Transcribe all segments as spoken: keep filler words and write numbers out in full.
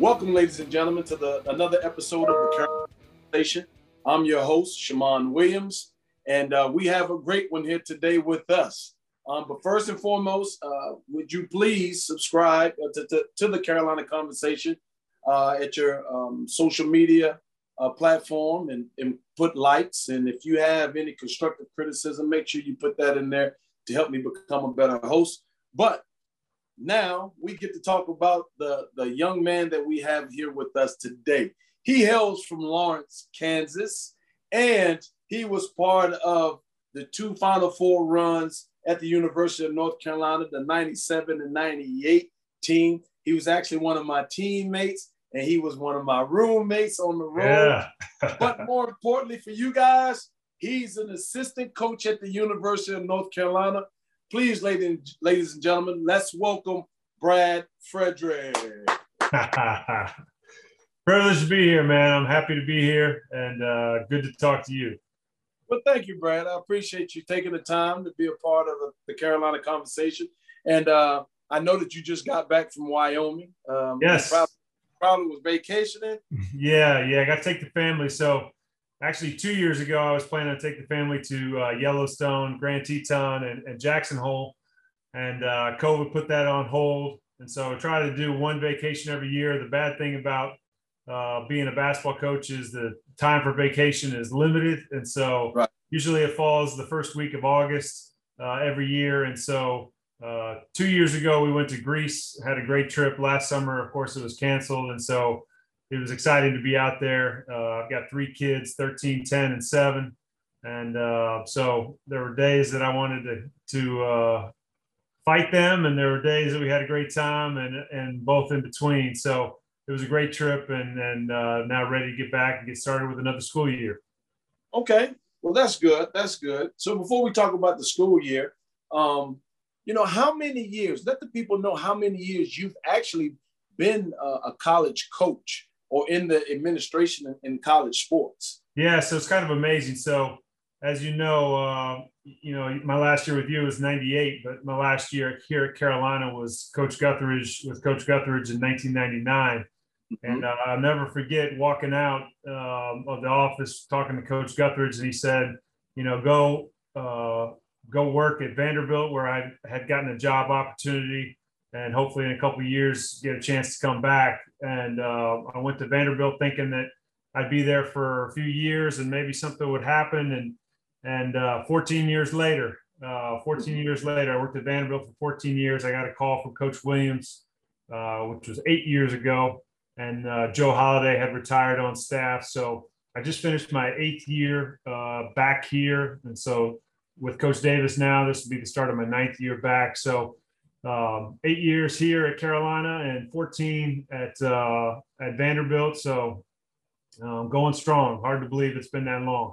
Welcome, ladies and gentlemen, to the another episode of the Carolina Conversation. I'm your host, Shaman Williams, and uh, we have a great one here today with us. Um, but first and foremost, uh, would you please subscribe to, to, to the Carolina Conversation uh, at your um, social media uh, platform and, and put likes. And if you have any constructive criticism, make sure you put that in there to help me become a better host. But now we get to talk about the, the young man that we have here with us today. He hails from Lawrence, Kansas, and he was part of the two Final Four runs at the University of North Carolina, the ninety-seven and ninety-eight team. He was actually one of my teammates, and he was one of my roommates on the road. Yeah. But more importantly for you guys, he's an assistant coach at the University of North Carolina. Please, ladies, ladies and gentlemen, let's welcome Brad Frederick. Privileged to be here, man. I'm happy to be here, and uh, good to talk to you. Well, thank you, Brad. I appreciate you taking the time to be a part of the, the Carolina Conversation. And uh, I know that you just got back from Wyoming. Um, yes. Probably, probably was vacationing. Yeah, yeah. I got to take the family. So actually two years ago, I was planning to take the family to uh, Yellowstone, Grand Teton, and, and Jackson Hole. And uh, COVID put that on hold. And so I try to do one vacation every year. The bad thing about uh, being a basketball coach is the time for vacation is limited. And so right. Usually it falls the first week of August uh, every year. And so uh, two years ago, we went to Greece, had a great trip. Last summer, of course, it was canceled. And so it was exciting to be out there. Uh, I've got three kids, thirteen, ten, and seven. And uh, so there were days that I wanted to, to uh, fight them, and there were days that we had a great time, and, and both in between. So it was a great trip, and, and uh, now ready to get back and get started with another school year. Okay. Well, that's good. That's good. So before we talk about the school year, um, you know, how many years, let the people know how many years you've actually been uh, a college coach or in the administration in, in college sports. Yeah, so it's kind of amazing. So as you know, uh, you know, my last year with you was ninety-eight, but my last year here at Carolina was Coach Guthridge with Coach Guthridge in nineteen ninety-nine. Mm-hmm. And uh, I'll never forget walking out um, of the office, talking to Coach Guthridge, and he said, you know, go uh, go work at Vanderbilt, where I had gotten a job opportunity, and hopefully in a couple of years get a chance to come back. And uh, I went to Vanderbilt thinking that I'd be there for a few years and maybe something would happen. And and uh, fourteen years later, uh, fourteen years later, I worked at Vanderbilt for fourteen years. I got a call from Coach Williams, uh, which was eight years ago. And uh, Joe Holiday had retired on staff. So I just finished my eighth year uh, back here. And so with Coach Davis now, this will be the start of my ninth year back. So um, eight years here at Carolina and fourteen at uh, at Vanderbilt. So um, going strong. Hard to believe it's been that long.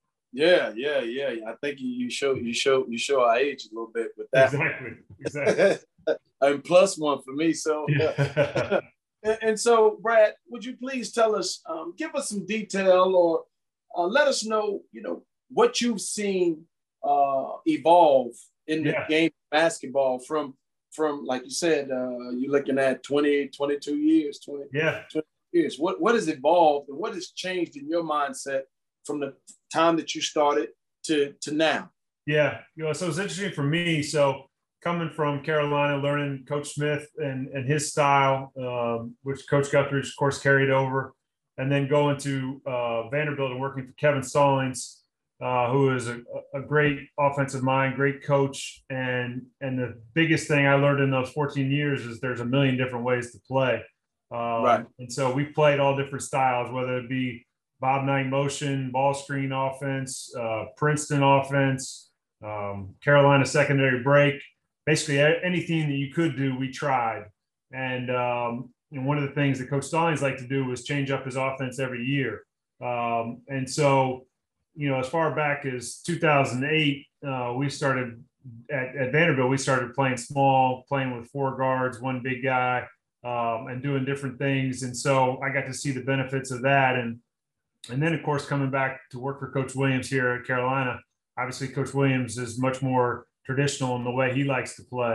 Yeah, yeah, yeah. I think you show you show you show our age a little bit with that. Exactly, exactly. And plus one for me. So. Yeah. And, and so, Brad, would you please tell us, um, give us some detail, or uh, let us know, you know, what you've seen uh, evolve in the yeah. game of basketball from, from like you said, uh, you're looking at twenty, twenty-two years, twenty, yeah. twenty years. What, what has evolved and what has changed in your mindset from the time that you started to, to now? Yeah, you know, so it's interesting for me. So coming from Carolina, learning Coach Smith and, and his style, um, which Coach Guthridge, of course, carried over, and then going to uh, Vanderbilt and working for Kevin Stallings, uh, who is a, a great offensive mind, great coach. And, and the biggest thing I learned in those fourteen years is there's a million different ways to play. Um, right. And so we played all different styles, whether it be Bob Knight motion, ball screen offense, uh, Princeton offense, um, Carolina secondary break. Basically anything that you could do, we tried. And, um, and one of the things that Coach Stallings liked to do was change up his offense every year. Um, and so, you know, as far back as two thousand eight, uh, we started at, at Vanderbilt, we started playing small, playing with four guards, one big guy, um, and doing different things. And so I got to see the benefits of that. And, and then, of course, coming back to work for Coach Williams here at Carolina, obviously Coach Williams is much more traditional in the way he likes to play.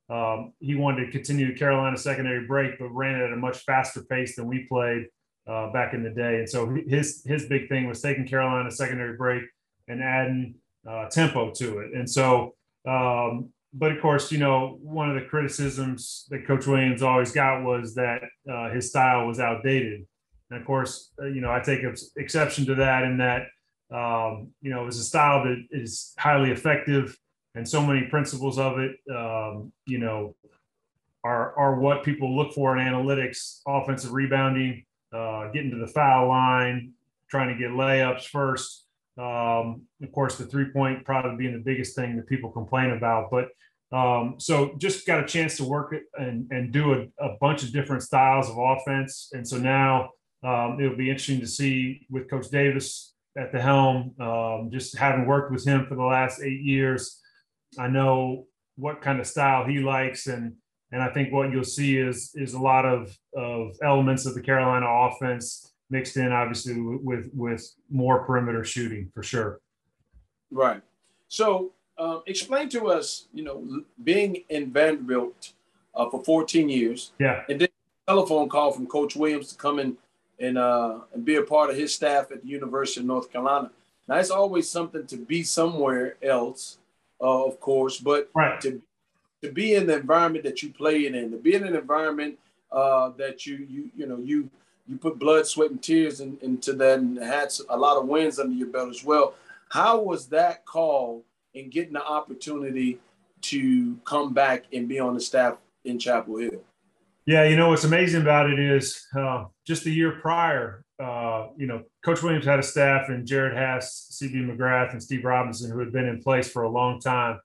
um, he wanted to continue the Carolina secondary break, but ran it at a much faster pace than we played uh, back in the day. And so his his big thing was taking Carolina secondary break and adding uh, tempo to it. And so, um, but of course, you know, one of the criticisms that Coach Williams always got was that uh, his style was outdated. And of course, uh, you know, I take exception to that in that, um, you know, it was a style that is highly effective, and so many principles of it, um, you know, are are what people look for in analytics: offensive rebounding, uh, getting to the foul line, trying to get layups first. Um, of course, the three point probably being the biggest thing that people complain about. But um, so just got a chance to work it and and do a, a bunch of different styles of offense. And so now um, it'll be interesting to see with Coach Davis at the helm. Um, just having worked with him for the last eight years, I know what kind of style he likes, and and I think what you'll see is is a lot of of elements of the Carolina offense mixed in, obviously, with with more perimeter shooting for sure. Right. So, um, explain to us, you know, being in Vanderbilt uh, for fourteen years, yeah, and then a telephone call from Coach Williams to come in and uh, and be a part of his staff at the University of North Carolina. Now, it's always something to be somewhere else, uh, of course, but right. to to be in the environment that you play in, to be in an environment uh, that you you you know you you put blood, sweat, and tears in, into that, and had a lot of wins under your belt as well. How was that call in getting the opportunity to come back and be on the staff in Chapel Hill? Yeah, you know, what's amazing about it is uh, just the year prior, uh, you know, Coach Williams had a staff and Jared Hass, C B McGrath, and Steve Robinson, who had been in place for a long time.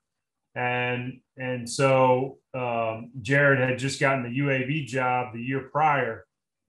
And and so um, Jared had just gotten the U A B job the year prior.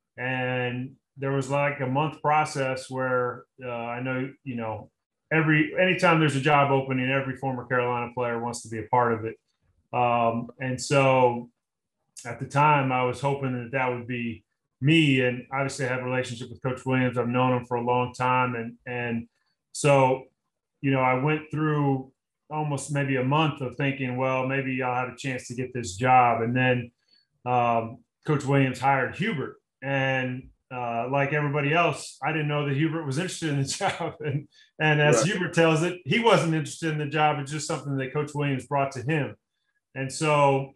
And there was like a month process where uh, I know, you know, every anytime there's a job opening, every former Carolina player wants to be a part of it. Um, and so at the time, I was hoping that that would be me. And obviously, I have a relationship with Coach Williams. I've known him for a long time. And, and so, you know, I went through almost maybe a month of thinking, well, maybe I'll have a chance to get this job. And then um, Coach Williams hired Hubert. And uh, like everybody else, I didn't know that Hubert was interested in the job. And, and as right. Hubert tells it, he wasn't interested in the job. It's just something that Coach Williams brought to him. And so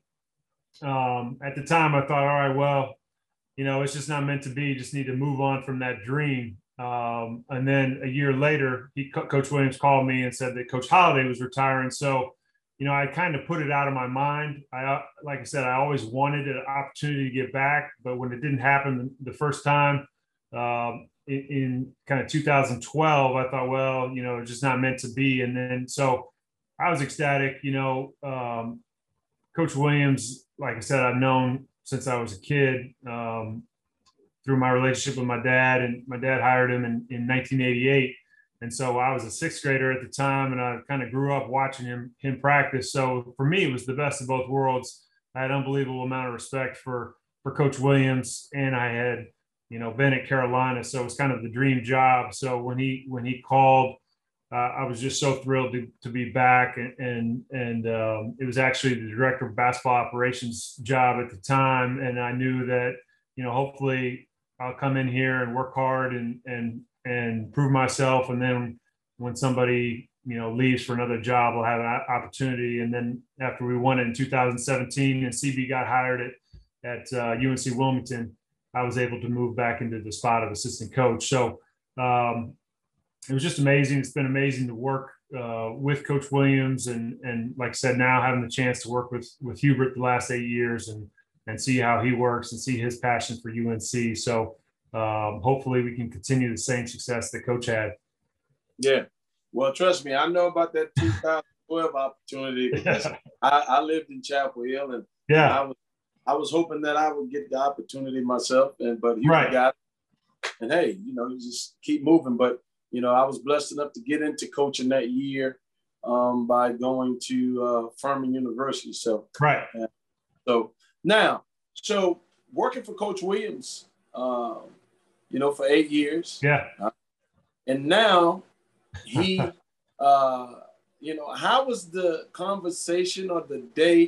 um, at the time, I thought, all right, well, you know, it's just not meant to be. Just need to move on from that dream. Um, and then a year later, he, Coach Williams called me and said that Coach Holliday was retiring. So, you know, I kind of put it out of my mind. I, like I said, I always wanted an opportunity to get back, but when it didn't happen the first time um, in, in kind of two thousand twelve, I thought, well, you know, it's just not meant to be. And then, so I was ecstatic. You know, um, Coach Williams, like I said, I've known since I was a kid um, through my relationship with my dad, and my dad hired him in, in nineteen eighty-eight. And so I was a sixth grader at the time, and I kind of grew up watching him him practice. So for me, it was the best of both worlds. I had an unbelievable amount of respect for for Coach Williams, and I had, you know, been at Carolina, so it was kind of the dream job. So when he when he called, uh, I was just so thrilled to, to be back, and and, and um, it was actually the director of basketball operations job at the time, and I knew that, you know, hopefully I'll come in here and work hard and and and prove myself. And then when somebody, you know, leaves for another job, we'll have an opportunity. And then after we won it in two thousand seventeen and C B got hired at, at uh, U N C Wilmington, I was able to move back into the spot of assistant coach. So um, it was just amazing. It's been amazing to work uh, with Coach Williams. And, and like I said, now having the chance to work with, with Hubert the last eight years and, and see how he works and see his passion for U N C. So Um, hopefully we can continue the same success that Coach had. Yeah. Well, trust me, I know about that two thousand twelve opportunity because I, I lived in Chapel Hill, and yeah, I was I was hoping that I would get the opportunity myself, and but he right. got it. And hey, you know, you just keep moving. But you know, I was blessed enough to get into coaching that year um, by going to uh, Furman University. So right. Uh, so now, so working for Coach Williams. Um, you know, for eight years. Yeah. Uh, and now he, uh, you know, how was the conversation or the day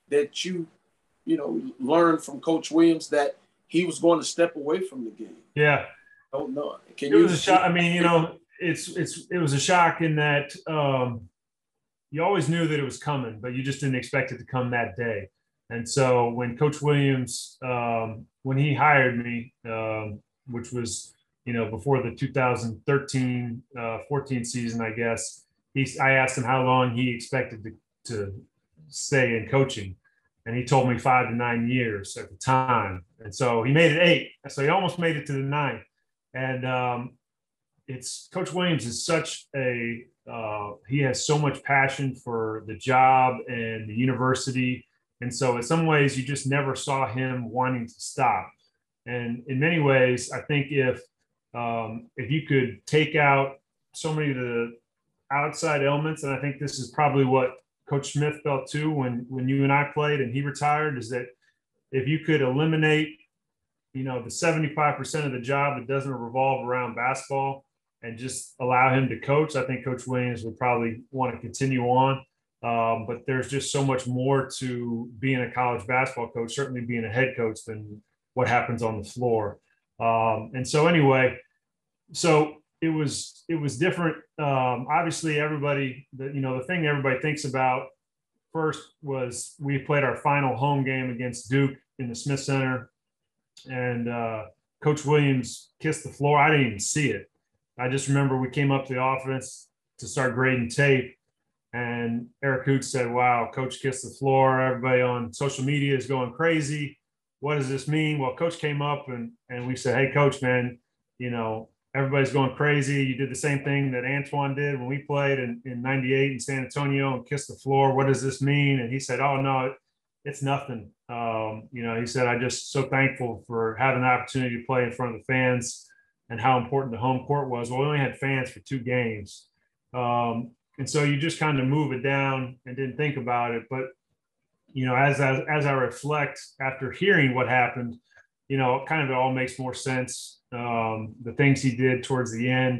that you, you know, learned from Coach Williams that he was going to step away from the game? Yeah. I don't know. Can it you? was a shock. I mean, you know, it's it's it was a shock in that um, you always knew that it was coming, but you just didn't expect it to come that day. And so when Coach Williams, um, when he hired me, um, which was, you know, before the two thousand thirteen, uh, fourteen season, I guess, he, I asked him how long he expected to, to stay in coaching. And he told me five to nine years at the time. And so he made it eight. So he almost made it to the nine. And um, it's Coach Williams is such a, uh, he has so much passion for the job and the university. And so in some ways, you just never saw him wanting to stop. And in many ways, I think if um, if you could take out so many of the outside elements, and I think this is probably what Coach Smith felt too when when you and I played and he retired, is that if you could eliminate, you know, the seventy-five percent of the job that doesn't revolve around basketball and just allow him to coach, I think Coach Williams would probably want to continue on. Um, but there's just so much more to being a college basketball coach, certainly being a head coach, than what happens on the floor. Um, and so anyway, so it was it was different. Um, obviously, everybody, the, you know, the thing everybody thinks about first was we played our final home game against Duke in the Smith Center, and uh, Coach Williams kissed the floor. I didn't even see it. I just remember we came up to the offense to start grading tape. And Eric Hoots said, wow, Coach kissed the floor. Everybody on social media is going crazy. What does this mean? Well, Coach came up and, and we said, hey, Coach, man, you know, everybody's going crazy. You did the same thing that Antoine did when we played in, in ninety-eight in San Antonio and kissed the floor. What does this mean? And he said, oh, no, it, it's nothing. Um, you know, he said, I'm just so thankful for having the opportunity to play in front of the fans and how important the home court was. Well, we only had fans for two games. Um, And so you just kind of move it down and didn't think about it. But, you know, as, as, as I reflect after hearing what happened, you know, kind of it all makes more sense. Um, the things he did towards the end,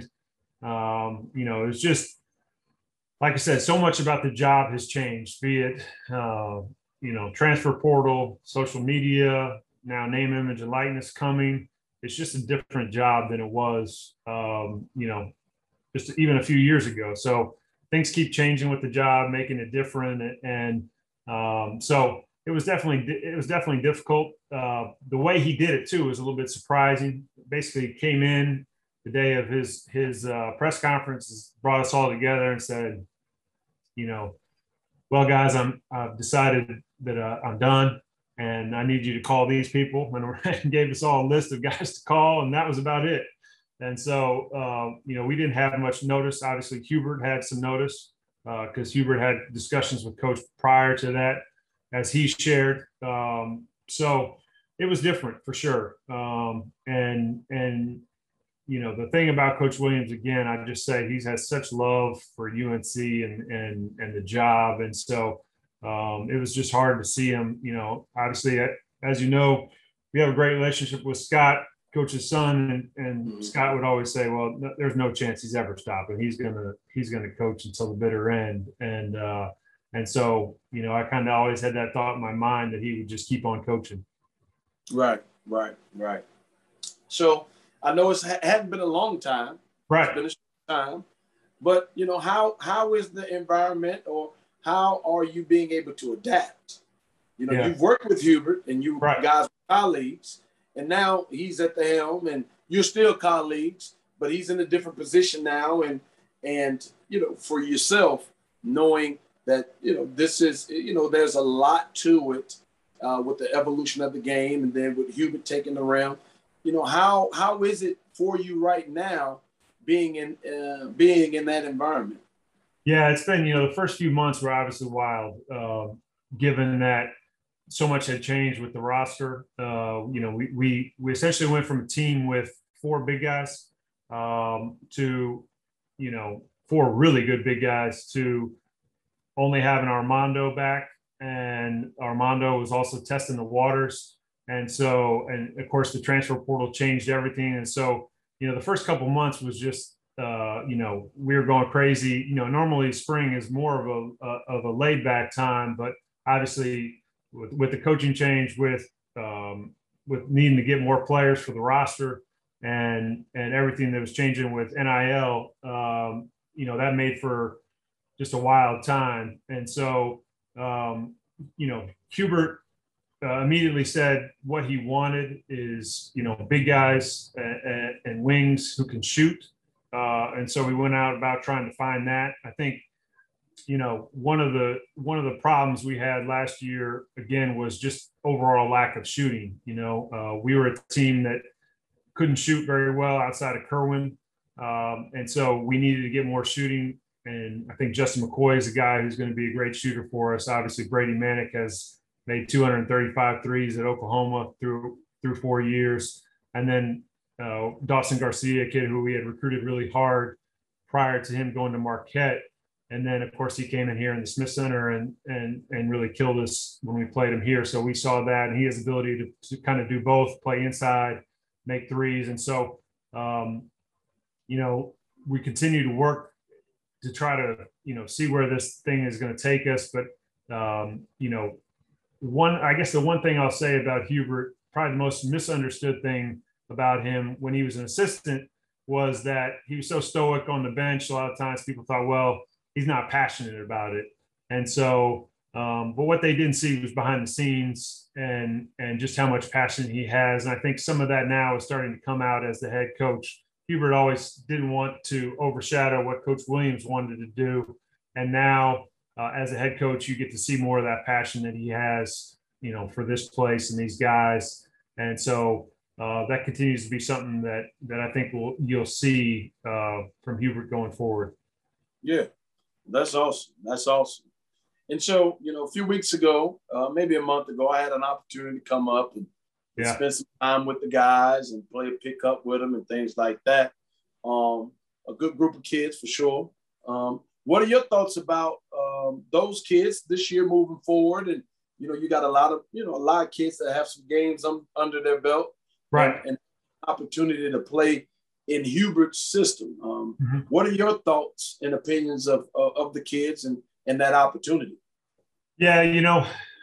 um, you know, it was just, like I said, so much about the job has changed, be it, uh, you know, transfer portal, social media, now name, image, and likeness coming. It's just a different job than it was, um, you know, just even a few years ago. So things keep changing with the job, making it different. And um, so it was definitely, it was definitely difficult. Uh, the way he did it too was a little bit surprising. Basically came in the day of his, his uh, press conference, brought us all together and said, you know, well, guys, I'm, I've decided that uh, I'm done and I need you to call these people, and gave us all a list of guys to call. And that was about it. And so, uh, you know, we didn't have much notice. Obviously, Hubert had some notice because uh, Hubert had discussions with Coach prior to that, as he shared. Um, so it was different for sure. Um, and, and, you know, the thing about Coach Williams, again, I just say he has such love for U N C and, and, and the job. And so um, it was just hard to see him, you know, obviously, as you know, we have a great relationship with Scott, Coach's son, and, and mm-hmm. Scott would always say, well, no, there's no chance he's ever stopping. He's going to, he's going to coach until the bitter end. And, uh, and so, you know, I kind of always had that thought in my mind that he would just keep on coaching. Right, right, right. So I know it's, it hadn't been a long time. Right. It's been a short time, but you know, how, how is the environment, or how are you being able to adapt? You know, yeah. You've worked with Hubert and you right. guys were colleagues. And now he's at the helm and you're still colleagues, but he's in a different position now. And, and, you know, for yourself, knowing that, you know, this is, you know, there's a lot to it uh, with the evolution of the game. And then with Hubert taking the realm, you know, how, how is it for you right now being in, uh, being in that environment? Yeah, it's been, you know, the first few months were obviously wild, uh, given that so much had changed with the roster. Uh, you know, we, we, we essentially went from a team with four big guys um, to, you know, four really good big guys to only having Armando back. And Armando was also testing the waters. And so, and of course the transfer portal changed everything. And so, you know, the first couple months was just, uh, you know, we were going crazy. You know, normally spring is more of a, a of a laid back time, but obviously with, with the coaching change, with um, with needing to get more players for the roster, and and everything that was changing with N I L, um, you know, that made for just a wild time. And so, um, you know, Hubert uh, immediately said what he wanted is, you know, big guys and, and, and wings who can shoot. Uh, and so we went out about trying to find that. I think, you know, one of the one of the problems we had last year again was just overall lack of shooting. You know, uh, we were a team that couldn't shoot very well outside of Kerwin, um, and so we needed to get more shooting. And I think Justin McCoy is a guy who's going to be a great shooter for us. Obviously, Brady Manick has made two hundred thirty-five threes at Oklahoma through through four years, and then uh, Dawson Garcia, a kid who we had recruited really hard prior to him going to Marquette. And then, of course, he came in here in the Smith Center and and and really killed us when we played him here. So we saw that, and he has the ability to, to kind of do both, play inside, make threes. And so, um, you know, we continue to work to try to, you know, see where this thing is going to take us. But, um, you know, one, I guess the one thing I'll say about Hubert, probably the most misunderstood thing about him when he was an assistant was that he was so stoic on the bench. A lot of times people thought, well, he's not passionate about it. And so, um, but what they didn't see was behind the scenes and, and just how much passion he has. And I think some of that now is starting to come out as the head coach. Hubert always didn't want to overshadow what Coach Williams wanted to do. And now uh, as a head coach, you get to see more of that passion that he has, you know, for this place and these guys. And so uh, that continues to be something that, that I think we'll, you'll see uh, from Hubert going forward. Yeah. That's awesome. That's awesome. And so, you know, a few weeks ago, uh, maybe a month ago, I had an opportunity to come up and, and yeah. spend some time with the guys and play pickup with them and things like that. Um, a good group of kids for sure. Um, what are your thoughts about um, those kids this year moving forward? And, you know, you got a lot of, you know, a lot of kids that have some games um, under their belt. Right. And, and opportunity to play in Hubert's system. Um, mm-hmm. What are your thoughts and opinions of, of, of the kids and, and that opportunity? Yeah, you know,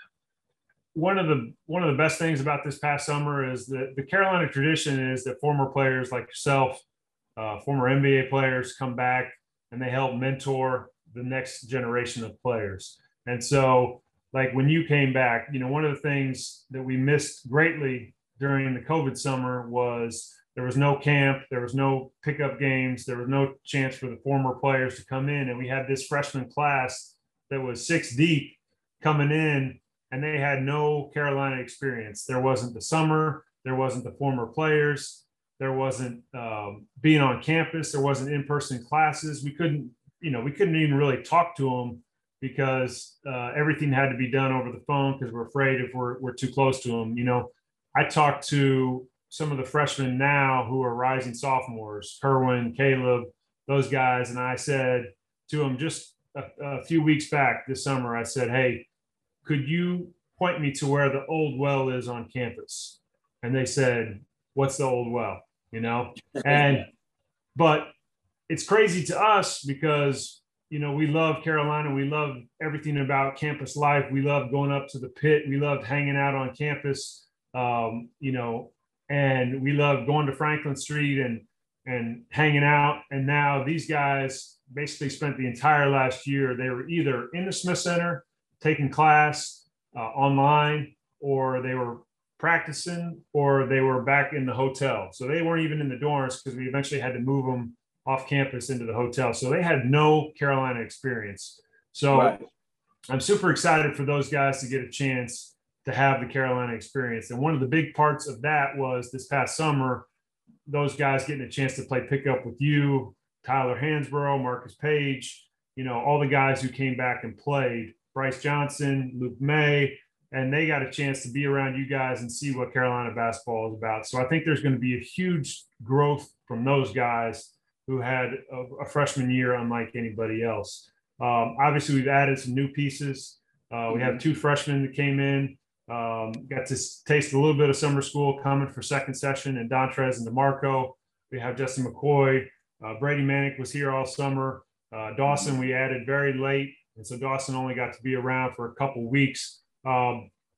one of the one of the best things about this past summer is that the Carolina tradition is that former players like yourself, uh, former N B A players come back and they help mentor the next generation of players. And so, like when you came back, you know, one of the things that we missed greatly during the COVID summer was there was no camp, there was no pickup games, there was no chance for the former players to come in. And we had this freshman class that was six deep coming in, and they had no Carolina experience. There wasn't the summer, there wasn't the former players, there wasn't um, being on campus, there wasn't in-person classes. We couldn't, you know, we couldn't even really talk to them because uh, everything had to be done over the phone because we're afraid if we're, we're too close to them. You know, I talked to some of the freshmen now who are rising sophomores, Kerwin, Caleb, those guys. And I said to them just a, a few weeks back this summer, I said, hey, could you point me to where the old well is on campus? And they said, what's the old well? You know, and, but it's crazy to us because, you know, we love Carolina. We love everything about campus life. We love going up to the pit. We loved hanging out on campus, um, you know, and we love going to Franklin Street and, and hanging out. And now these guys basically spent the entire last year. They were either in the Smith Center taking class uh, online, or they were practicing, or they were back in the hotel. So they weren't even in the dorms because we eventually had to move them off campus into the hotel. So they had no Carolina experience. So right. I'm super excited for those guys to get a chance to have the Carolina experience. And one of the big parts of that was this past summer, those guys getting a chance to play pickup with you, Tyler Hansborough, Marcus Page, you know, all the guys who came back and played, Bryce Johnson, Luke May, and they got a chance to be around you guys and see what Carolina basketball is about. So I think there's going to be a huge growth from those guys who had a, a freshman year unlike anybody else. Um, obviously, we've added some new pieces. Uh, we have two freshmen that came in, um, got to taste a little bit of summer school coming for second session, and Dontrez and DeMarco. We have Justin McCoy. Uh, Brady Manick was here all summer. Uh, Dawson, we added very late, and so Dawson only got to be around for a couple weeks. Um,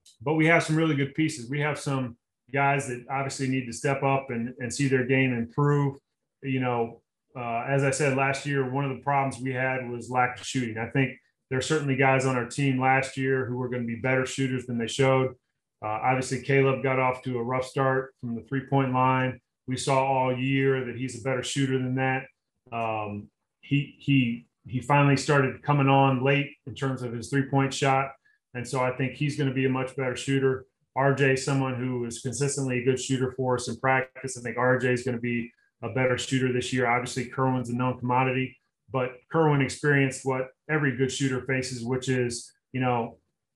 but we have some really good pieces. We have some guys that obviously need to step up and, and see their game improve. You know, uh, as I said last year, one of the problems we had was lack of shooting. I think there are certainly guys on our team last year who were going to be better shooters than they showed. Uh, obviously, Caleb got off to a rough start from the three-point line. We saw all year that he's a better shooter than that. Um, he he he finally started coming on late in terms of his three-point shot, and so I think he's going to be a much better shooter. R J is someone who is consistently a good shooter for us in practice. I think R J is going to be a better shooter this year. Obviously, Kerwin's a known commodity, but Kerwin experienced what every good shooter faces, which is, you know,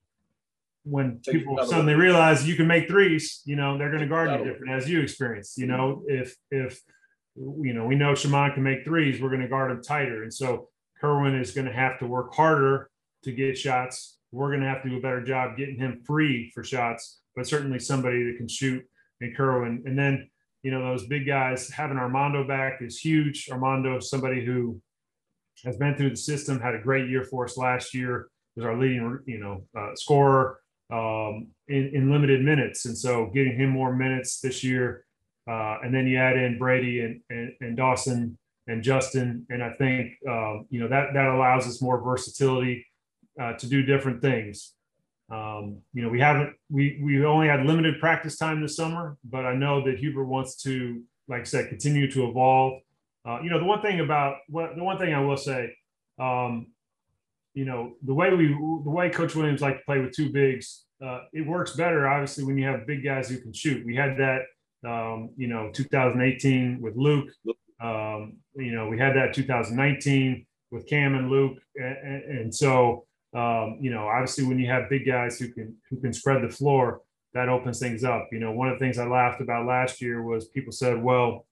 when Take people suddenly realize you can make threes, you know, they're going to guard you different, as you experienced. You know, if if you know, we know Shaman can make threes, we're going to guard him tighter. And so Kerwin is going to have to work harder to get shots. We're going to have to do a better job getting him free for shots, but certainly somebody that can shoot in Kerwin. And then, you know, those big guys, having Armando back is huge. Armando is somebody who has been through the system, had a great year for us last year, was our leading, you know, uh, scorer um, in, in limited minutes. And so getting him more minutes this year, uh, and then you add in Brady and, and, and Dawson and Justin. And I think, um, you know, that, that allows us more versatility uh, to do different things. Um, you know, we haven't, we, we only had limited practice time this summer, but I know that Hubert wants to, like I said, continue to evolve. Uh, you know, the one thing about what, the one thing I will say, um, you know, the way we, the way Coach Williams liked to play with two bigs, uh, it works better, obviously, when you have big guys who can shoot. We had that, um, you know, two thousand eighteen with Luke. Um, you know, we had that two thousand nineteen with Cam and Luke. And, and so, um, you know, obviously when you have big guys who can, who can spread the floor, that opens things up. You know, one of the things I laughed about last year was people said, well,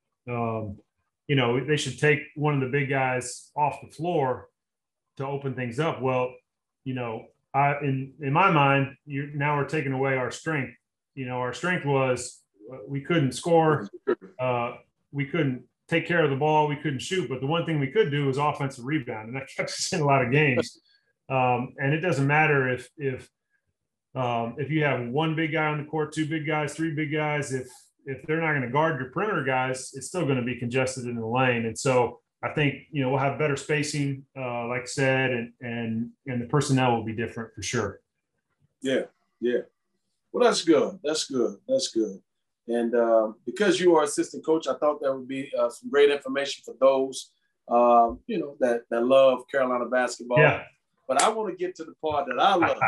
um, you know, they should take one of the big guys off the floor to open things up. Well, you know, I, in, in my mind, you now we're taking away our strength. You know, our strength was uh, we couldn't score. Uh, we couldn't take care of the ball. We couldn't shoot. But the one thing we could do was offensive rebound. And that kept us in a lot of games. Um, and it doesn't matter if, if, um, if you have one big guy on the court, two big guys, three big guys, if, if they're not going to guard your perimeter guys, it's still going to be congested in the lane. And so I think, you know, we'll have better spacing, uh, like I said, and, and, and the personnel will be different for sure. Yeah. Yeah. Well, that's good. That's good. That's good. And uh, because you are assistant coach, I thought that would be uh, some great information for those, uh, you know, that, that love Carolina basketball. Yeah. But I want to get to the part that I love.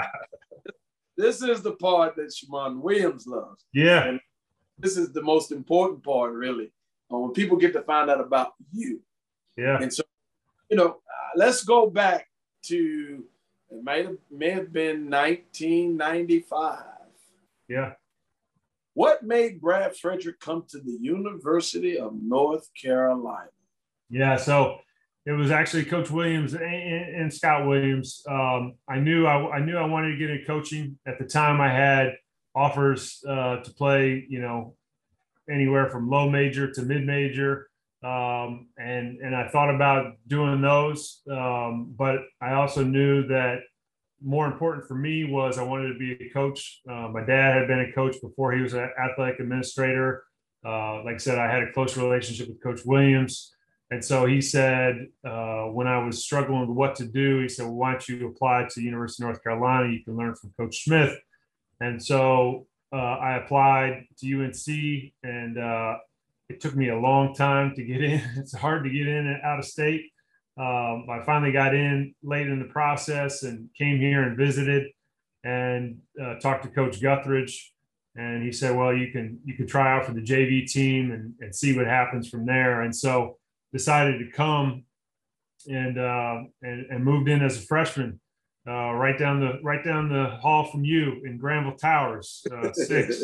This is the part that Shaman Williams loves. Yeah. And this is the most important part, really, uh, when people get to find out about you. Yeah. And so, you know, uh, let's go back to, it might have, may have been nineteen ninety-five. Yeah. What made Brad Frederick come to the University of North Carolina? Yeah, so it was actually Coach Williams and, and Scott Williams. Um, I knew I, I knew I wanted to get into coaching. At the time, I had offers uh, to play, you know, anywhere from low major to mid major, um, and and I thought about doing those. Um, but I also knew that more important for me was I wanted to be a coach. Uh, my dad had been a coach before he was an athletic administrator. Uh, like I said, I had a close relationship with Coach Williams. And so he said, uh, when I was struggling with what to do, he said, well, why don't you apply to the University of North Carolina? You can learn from Coach Smith. And so uh, I applied to U N C, and uh, it took me a long time to get in. It's hard to get in and out of state. Um, I finally got in late in the process and came here and visited and uh, talked to Coach Guthridge. And he said, well, you can you can try out for the J V team and, and see what happens from there. And so decided to come and, uh, and and moved in as a freshman, uh, right down the right down the hall from you in Granville Towers, uh, six,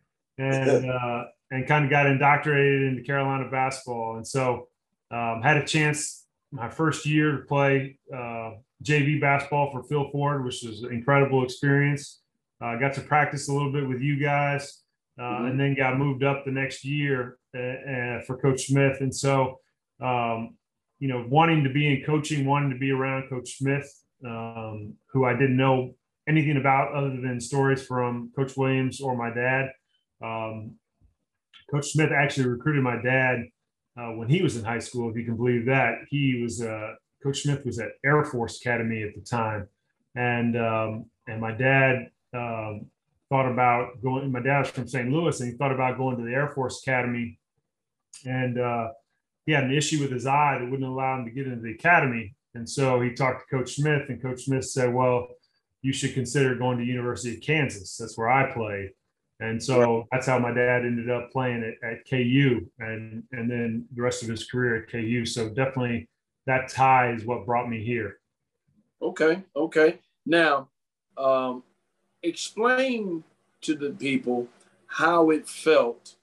and uh, and kind of got indoctrinated into Carolina basketball. And so um, had a chance my first year to play uh, J V basketball for Phil Ford, which was an incredible experience. I uh, got to practice a little bit with you guys, uh, mm-hmm. and then got moved up the next year uh, uh, for Coach Smith. And so, um, you know, wanting to be in coaching, wanting to be around Coach Smith, um, who I didn't know anything about other than stories from Coach Williams or my dad. Um, Coach Smith actually recruited my dad uh, when he was in high school, if you can believe that. He was uh, Coach Smith was at Air Force Academy at the time, and um, and my dad um, thought about going. My dad was from Saint Louis, and he thought about going to the Air Force Academy, and uh, he had an issue with his eye that wouldn't allow him to get into the academy. And so he talked to Coach Smith, and Coach Smith said, "Well, you should consider going to University of Kansas. That's where I played." And so that's how my dad ended up playing at, at K U, and and then the rest of his career at K U. So definitely that tie is what brought me here. Okay, okay. Now, um, explain to the people how it felt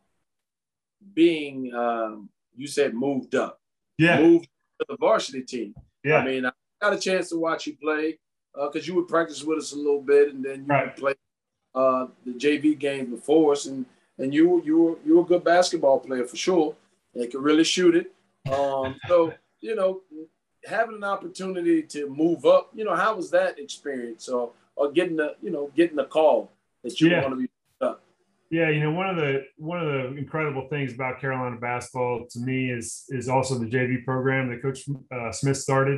being, um, you said moved up. Yeah. Moved to the varsity team. Yeah. I mean, I got a chance to watch you play because uh, you would practice with us a little bit, and then you right. would play uh, the J V games before us, and and you you were you were a good basketball player for sure. And could really shoot it. Um, so you know, having an opportunity to move up, you know, how was that experience, or or getting the you know getting the call that you yeah. want to be up? Yeah, you know, one of the one of the incredible things about Carolina basketball to me is is also the J V program that Coach uh, Smith started,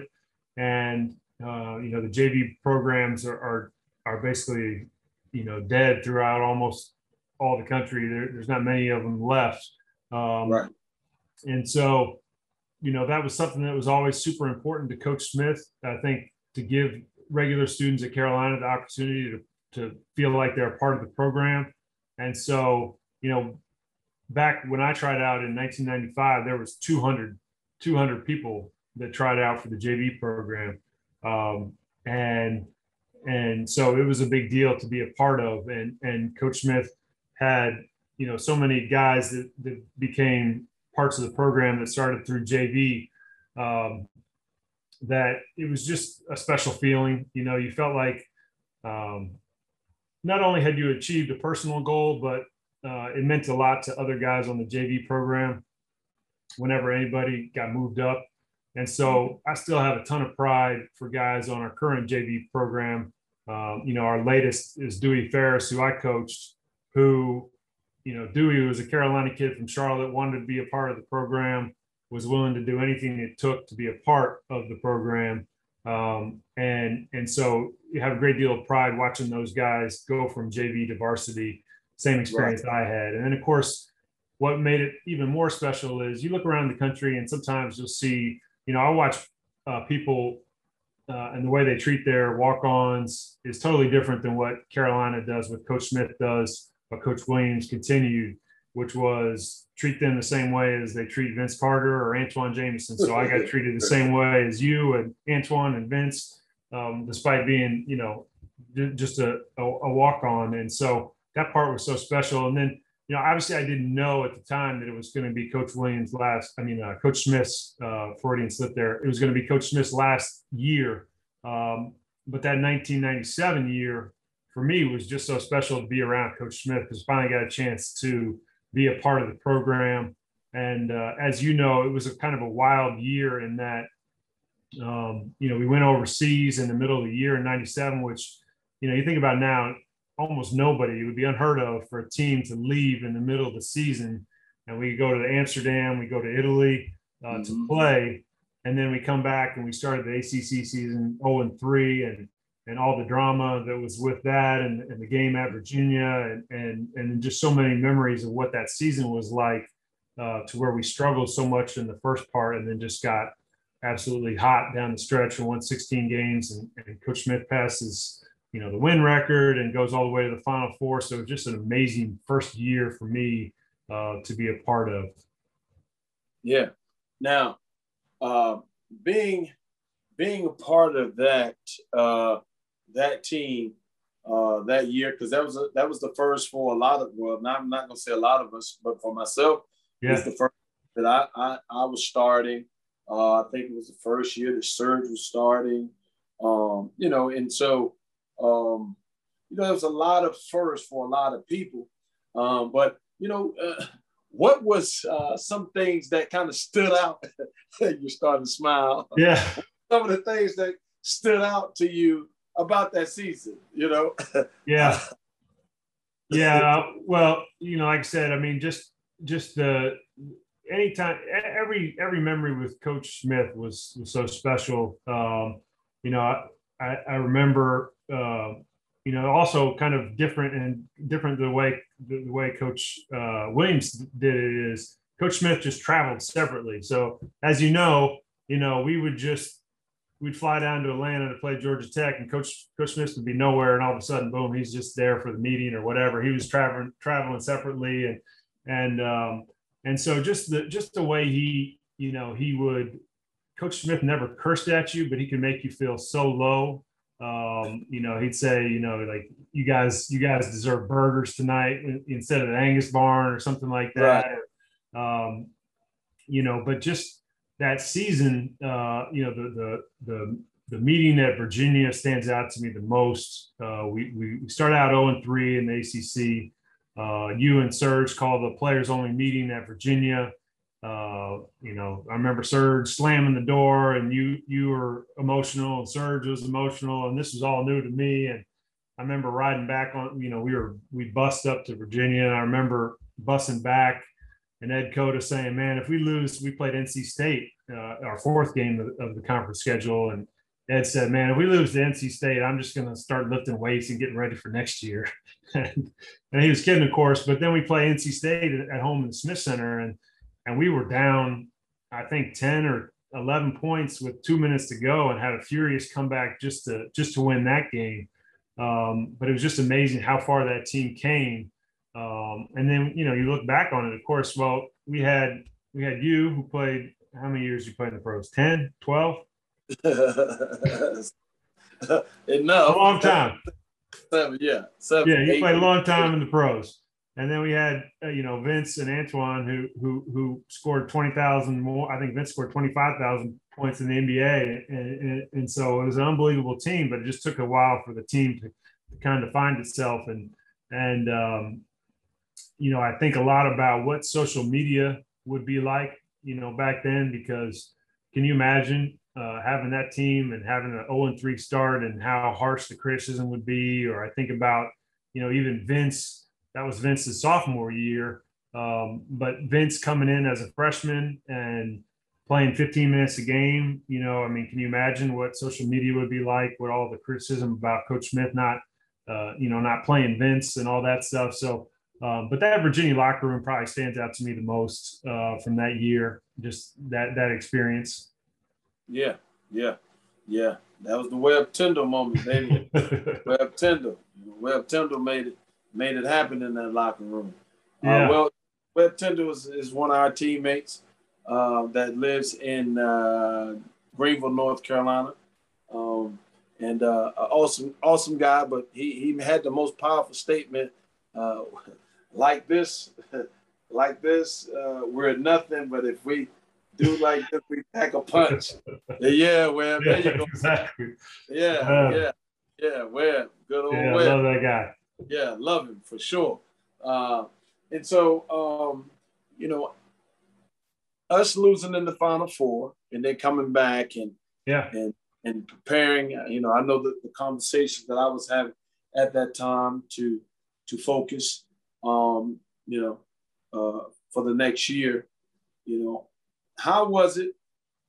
and uh, you know the J V programs are are, are basically you know dead throughout almost all the country. There, there's not many of them left, um, right? And so, you know, that was something that was always super important to Coach Smith. I think to give regular students at Carolina the opportunity to to feel like they're a part of the program. And so, you know, back when I tried out in nineteen ninety-five, there was two hundred, two hundred people that tried out for the J V program. Um, and, and so it was a big deal to be a part of. And, and Coach Smith had, you know, so many guys that, that became parts of the program that started through J V, um, that it was just a special feeling. You know, you felt like, um, not only had you achieved a personal goal, but uh, it meant a lot to other guys on the J V program whenever anybody got moved up. And so I still have a ton of pride for guys on our current J V program. Um, you know, our latest is Dewey Ferris, who I coached, who, you know, Dewey was a Carolina kid from Charlotte, wanted to be a part of the program, was willing to do anything it took to be a part of the program. Um, and, and so you have a great deal of pride watching those guys go from J V to varsity, same experience right. I had. And then of course, what made it even more special is you look around the country and sometimes you'll see, you know, I watch uh, people uh, and the way they treat their walk-ons is totally different than what Carolina does, what Coach Smith does, what Coach Williams continued, which was treat them the same way as they treat Vince Carter or Antoine Jameson. So I got treated the same way as you and Antoine and Vince, um, despite being, you know, just a, a, a walk-on. And so that part was so special. And then, you know, obviously I didn't know at the time that it was going to be Coach Williams' last, I mean, uh, Coach Smith's, uh, Freudian slip there. It was going to be Coach Smith's last year. Um, but that nineteen ninety-seven year for me was just so special to be around Coach Smith because finally got a chance to be a part of the program. And uh, as you know, it was a kind of a wild year in that, um, you know, we went overseas in the middle of the year in ninety-seven, which, you know, you think about now, almost nobody, it would be unheard of for a team to leave in the middle of the season. And we go to Amsterdam, we go to Italy uh, mm-hmm. to play. And then we come back and we started the A C C season oh and three and and all the drama that was with that and, and the game at Virginia and, and, and just so many memories of what that season was like uh, to where we struggled so much in the first part and then just got absolutely hot down the stretch and won sixteen games. And, and Coach Smith passes, you know, the win record and goes all the way to the Final Four. So just an amazing first year for me uh, to be a part of. Yeah. Now, uh, being being a part of that uh, that team uh, that year, because that was a, that was the first for a lot of well, not, I'm not gonna say a lot of us, but for myself, yeah. It was the first that I I, I was starting. Uh, I think it was the first year that Serge was starting. Um, you know, and so um, you know, there was a lot of firsts for a lot of people. Um, but you know, uh, what was uh, some things that kind of stood out? You're starting to smile. Yeah. Some of the things that stood out to you about that season, you know? Yeah. Yeah. Well, you know, like I said, I mean, just, just the, anytime, every, every memory with Coach Smith was, was so special. Um, you know, I, I remember, uh, you know, also kind of different and different the way, the, the way Coach uh, Williams did it is Coach Smith just traveled separately. So as you know, you know, we would just, we'd fly down to Atlanta to play Georgia Tech, and Coach Coach Smith would be nowhere, and all of a sudden, boom, he's just there for the meeting or whatever. He was traveling traveling separately, and and um, and so just the just the way he, you know, he would. Coach Smith never cursed at you, but he could make you feel so low. Um, you know, he'd say, you know, like you guys, you guys deserve burgers tonight instead of the Angus barn or something like that. Right. Um, you know, but just that season, uh, you know, the the the the meeting at Virginia stands out to me the most. Uh, we we started out oh and three in the A C C. Uh, you and Serge called the players only meeting at Virginia. Uh, you know, I remember Serge slamming the door, and you you were emotional, and Serge was emotional, and this was all new to me. And I remember riding back on, you know, we were we bussed up to Virginia, and I remember bussing back, and Ed Cota saying, "Man, if we lose, we played N C State, uh, our fourth game of, of the conference schedule." And Ed said, "Man, if we lose to N C State, I'm just going to start lifting weights and getting ready for next year." and, and he was kidding, of course. But then we play N C State at home in the Smith Center, and and we were down, I think, ten or eleven points with two minutes to go, and had a furious comeback just to just to win that game. Um, but it was just amazing how far that team came. Um, and then, you know, you look back on it, of course, well, we had we had you who played, how many years you played in the pros? ten, twelve? Enough. A long time. Seven, yeah. Seven, yeah, you eight, played a long time in the pros. And then we had, uh, you know, Vince and Antoine who who who scored twenty thousand more. I think Vince scored twenty-five thousand points in the N B A. And, and, and so it was an unbelievable team, but it just took a while for the team to, to kind of find itself. And, and um, you know, I think a lot about what social media would be like, you know, back then, because can you imagine uh, having that team and having an oh and three start and how harsh the criticism would be? Or I think about, you know, even Vince. That was Vince's sophomore year. Um, but Vince coming in as a freshman and playing fifteen minutes a game, you know, I mean, can you imagine what social media would be like with all the criticism about Coach Smith not, uh, you know, not playing Vince and all that stuff. So, um, but that Virginia locker room probably stands out to me the most uh, from that year, just that that experience. Yeah, yeah, yeah. That was the Webb Tyndall moment, baby. Webb Tyndall. Webb Tyndall made it. made it happen in that locker room. Yeah. Uh, well, Webb Tyndall is, is one of our teammates uh, that lives in uh, Greenville, North Carolina. Um, and uh, an awesome, awesome guy, but he, he had the most powerful statement uh, like this, like this, uh, we're nothing, but if we do like this, we pack a punch. Yeah, Webb, there you go. Exactly. Yeah, uh, yeah, yeah, Webb, good old yeah, Webb. I love that guy. Yeah, love him for sure. Uh, and so, um, you know, us losing in the Final Four and then coming back and yeah and and preparing. You know, I know that the conversations that I was having at that time to to focus, um, you know, uh, for the next year. You know, how was it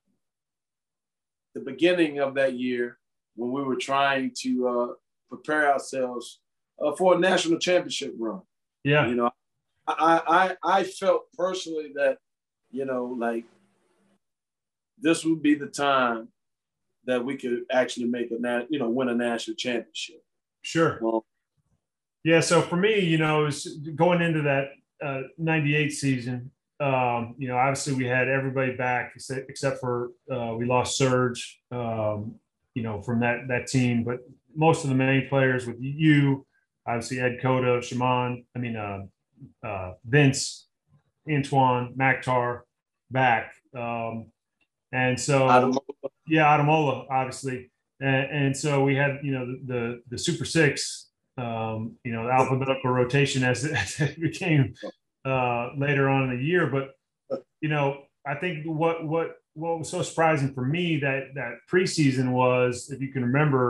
the beginning of that year when we were trying to uh, prepare ourselves Uh, for a national championship run? Yeah. You know, I, I I felt personally that, you know, like this would be the time that we could actually make a, na- you know, win a national championship. Sure. Well, yeah. So for me, you know, it was going into that uh, ninety-eight season, um, you know, obviously we had everybody back except, except for uh, we lost Serge, um, you know, from that, that team, but most of the main players with you, obviously Ed Cota, Shaman, I mean, uh, uh, Vince, Antoine, Maktar back. Um, and so, Ademola. yeah, Ademola, obviously. And, and so we had, you know, the, the, the Super Six, um, you know, the alphabetical rotation as it, as it became uh, later on in the year. But, you know, I think what, what, what was so surprising for me that, that preseason was, if you can remember,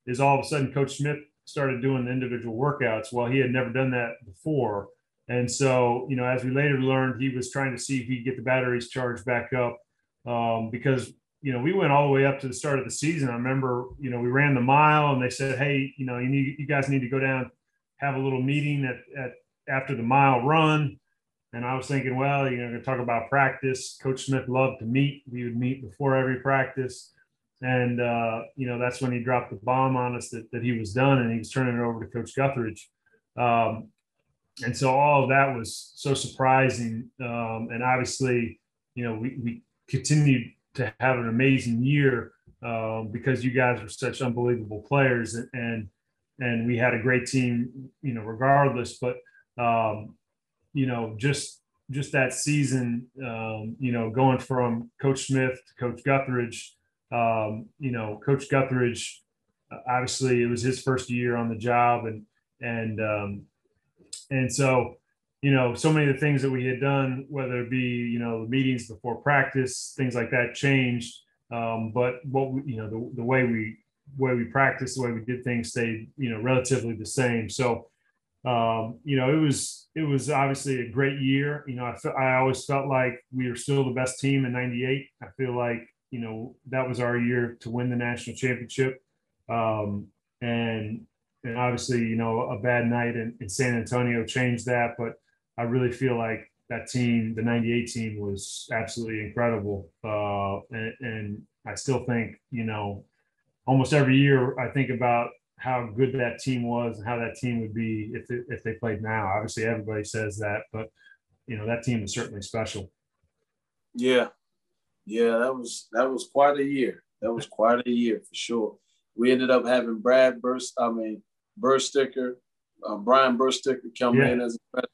is all of a sudden Coach Smith started doing the individual workouts. Well, he had never done that before. And so, you know, as we later learned, he was trying to see if he could get the batteries charged back up um, because, you know, we went all the way up to the start of the season. I remember, you know, we ran the mile and they said, hey, you know, you need, you guys need to go down, have a little meeting at, at after the mile run. And I was thinking, well, you know, going to talk about practice. Coach Smith loved to meet. We would meet before every practice. And, uh, you know, that's when he dropped the bomb on us that, that he was done and he was turning it over to Coach Guthridge. Um, and so all of that was so surprising. Um, and obviously, you know, we, we continued to have an amazing year um, because you guys were such unbelievable players. And, and, and we had a great team, you know, regardless. But, um, you know, just just that season, um, you know, going from Coach Smith to Coach Guthridge, um, you know, Coach Guthridge, obviously it was his first year on the job. And, and, um, and so, you know, so many of the things that we had done, whether it be, you know, the meetings before practice, things like that changed. Um, but what, we, you know, the, the way we, way we practiced, the way we did things stayed, you know, relatively the same. So, um, you know, it was, it was obviously a great year. You know, I, fe- I always felt like we were still the best team in ninety-eight. I feel like, you know, that was our year to win the national championship. Um, and, and obviously, you know, a bad night in, in San Antonio changed that, but I really feel like that team, the ninety-eight team, was absolutely incredible. Uh, and, and I still think, you know, almost every year I think about how good that team was and how that team would be if it, if they played now. Obviously, everybody says that, but you know that team is certainly special. Yeah, yeah, that was that was quite a year. That was quite a year for sure. We ended up having Brad Burst, I mean Bursticker, uh, Brian Bursticker come yeah. in as a freshman.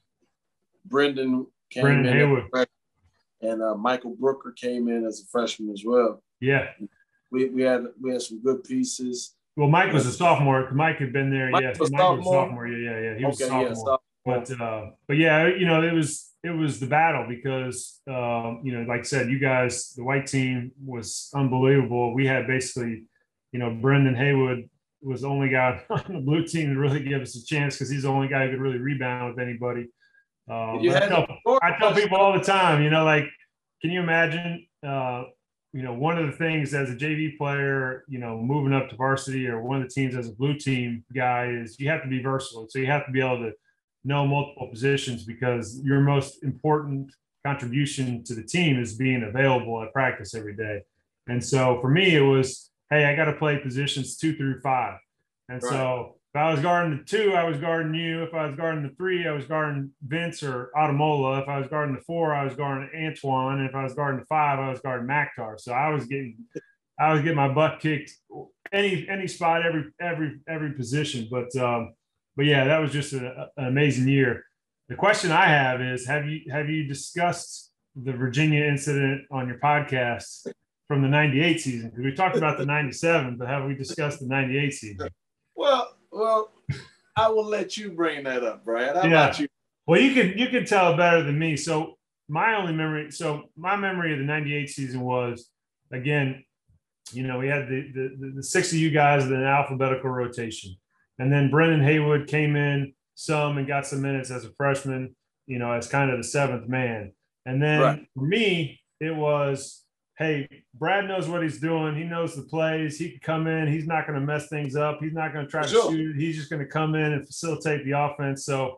Brendan came Brendan in Haywood. as a freshman, and uh, Michael Brooker came in as a freshman as well. Yeah, we we had we had some good pieces. Well, Mike was a sophomore. Mike had been there. Mike yeah, was Mike sophomore? was a sophomore. Yeah, yeah, yeah. He was okay, a sophomore. Yeah, sophomore. But uh, but yeah, you know, it was it was the battle because um, you know, like I said, you guys, the white team was unbelievable. We had basically, you know, Brendan Haywood was the only guy on the blue team to really give us a chance because he's the only guy who could really rebound with anybody. Um, I tell, I tell people all the time, you know, like, can you imagine? Uh, you know, one of the things as a J V player, you know, moving up to varsity or one of the teams as a blue team guy is you have to be versatile. So you have to be able to know multiple positions because your most important contribution to the team is being available at practice every day. And so for me, it was, hey, I got to play positions two through five. And right. so if I was guarding the two, I was guarding you. If I was guarding the three, I was guarding Vince or Adamola. If I was guarding the four, I was guarding Antoine. And if I was guarding the five, I was guarding Maktar. So I was getting, I was getting my butt kicked any any spot, every every every position. But um, but yeah, that was just a, an amazing year. The question I have is, have you have you discussed the Virginia incident on your podcast from the ninety-eight season? Because we talked about the ninety-seven, but have we discussed the ninety-eight season? Well, well, I will let you bring that up, Brad. How yeah. about you? Well, you can you can tell better than me. So my only memory, so my memory of the ninety-eight season was, again, you know, we had the the, the six of you guys in an alphabetical rotation, and then Brendan Haywood came in some and got some minutes as a freshman, you know, as kind of the seventh man. And then right. for me, it was, hey, Brad knows what he's doing. He knows the plays. He can come in. He's not going to mess things up. He's not going to try sure. to shoot. He's just going to come in and facilitate the offense. So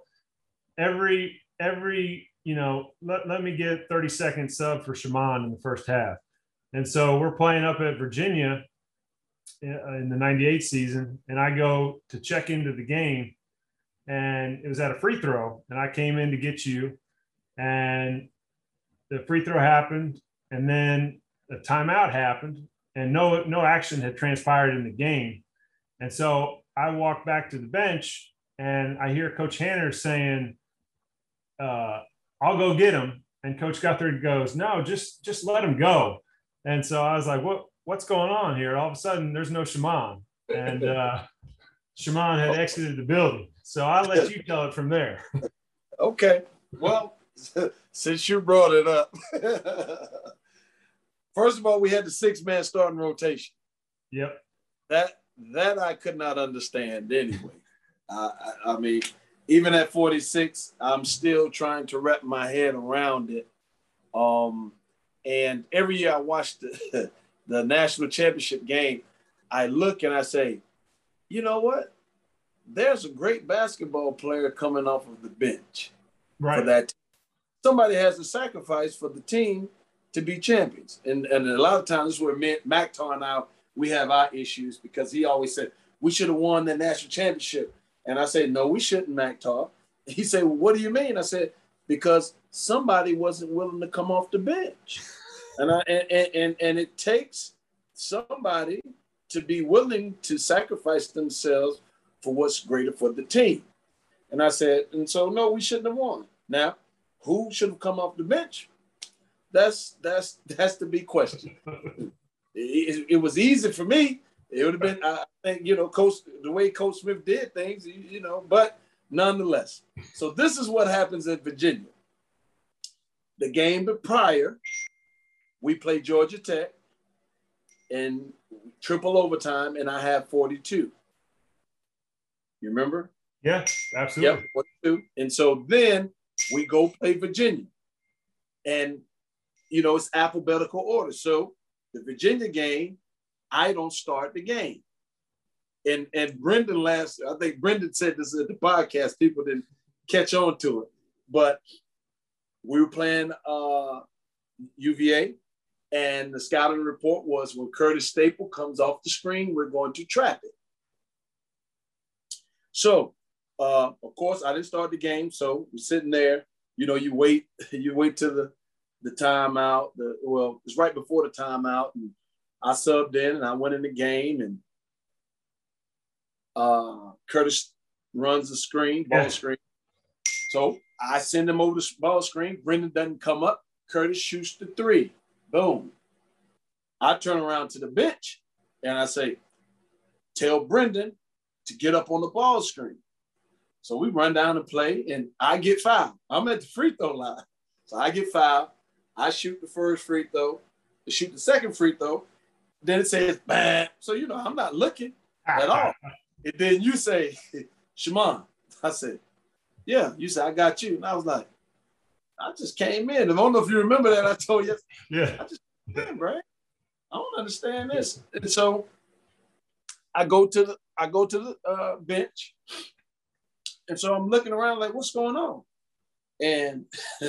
every, every, you know, let, let me get thirty second sub for Shaman in the first half. And so we're playing up at Virginia in the ninety-eight season. And I go to check into the game and it was at a free throw. And I came in to get you and the free throw happened. And then a timeout happened and no no action had transpired in the game. And so I walked back to the bench and I hear Coach Hanner saying, uh, I'll go get him. And Coach Guthridge goes, no, just just let him go. And so I was like, what what's going on here? All of a sudden there's no Shaman. And uh, Shaman had exited the building. So I'll let you tell it from there. Okay. Well, since you brought it up. First of all, we had the six-man starting rotation. Yep. That that I could not understand anyway. I, I, I mean, even at forty-six, I'm still trying to wrap my head around it. Um, and every year I watch the, the national championship game, I look and I say, you know what? There's a great basketball player coming off of the bench right. for that. Somebody has to sacrifice for the team to be champions. And, and a lot of times this is where Mactar and I, we have our issues, because he always said, we should have won the national championship. And I said, no, we shouldn't, Mactar. He said, well, what do you mean? I said, because somebody wasn't willing to come off the bench. And, I, and, and, and it takes somebody to be willing to sacrifice themselves for what's greater for the team. And I said, and so, no, we shouldn't have won. Now, who should have come off the bench? That's that's that's the big question. it, it was easy for me. It would have been, I think, you know, Coach, the way Coach Smith did things, you, you know, but nonetheless. So this is what happens at Virginia. The game prior, we play Georgia Tech in triple overtime, and I have forty-two. You remember? Yeah, absolutely. Yep, forty-two. And so then we go play Virginia. And, you know, it's alphabetical order. So the Virginia game, I don't start the game. And and Brendan last, I think Brendan said this at the podcast, people didn't catch on to it. But we were playing uh, U V A, and the scouting report was when Curtis Staple comes off the screen, we're going to trap it. So, uh, of course, I didn't start the game. So we're sitting there, you know, you wait, you wait till the, the timeout. The, well, it's right before the timeout. And I subbed in and I went in the game, and uh, Curtis runs the screen, ball yeah. screen. So I send him over the ball screen. Brendan doesn't come up. Curtis shoots the three. Boom. I turn around to the bench and I say, tell Brendan to get up on the ball screen. So we run down and play, and I get fouled. I'm at the free throw line. So I get fouled. I shoot the first free throw. I shoot the second free throw. Then it says, bam. So, you know, I'm not looking at all. And then you say, Shimon. I said, yeah. You said, I got you. And I was like, I just came in. I don't know if you remember that. I told you. Yeah. I just came in, right? I don't understand this. And so I go to the I go to the uh, bench. And so I'm looking around like, what's going on? And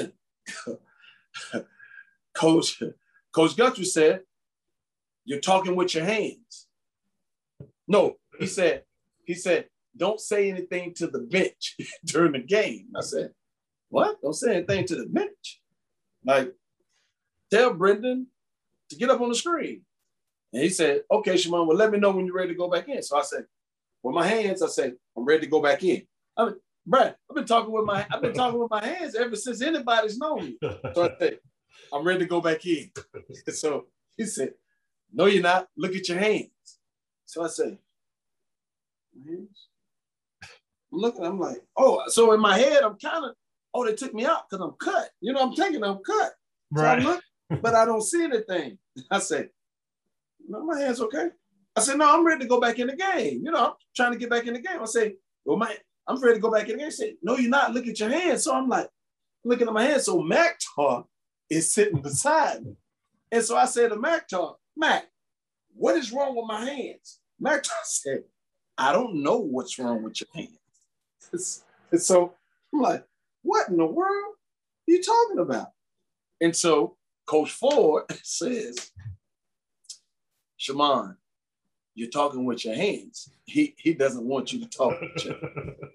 Coach, Coach Guthrie said, you're talking with your hands. No, he said, he said, don't say anything to the bench during the game. I said, what? Don't say anything to the bench. Like, tell Brendan to get up on the screen. And he said, okay, Shimon, well, let me know when you're ready to go back in. So I said, with my hands, I said, I'm ready to go back in. I mean, Brad, I've been talking with my, I've been talking with my hands ever since anybody's known me. So I said, I'm ready to go back in. So he said, no, you're not. Look at your hands. So I said, my hands? I'm looking, I'm like, oh, so in my head, I'm kind of, oh, they took me out because I'm cut. You know, I'm thinking I'm cut. Right. So I look, but I don't see anything. I said, no, my hand's okay. I said, no, I'm ready to go back in the game. You know, I'm trying to get back in the game. I say, well, my, I'm ready to go back in the game. He said, no, you're not. Look at your hands. So I'm like, looking at my hands. So Mactar is sitting beside me. And so I said to Mactar, Mac, what is wrong with my hands? Mactar said, I don't know what's wrong with your hands. And so I'm like, what in the world are you talking about? And so Coach Ford says, Shimon, you're talking with your hands. He, he doesn't want you to talk with your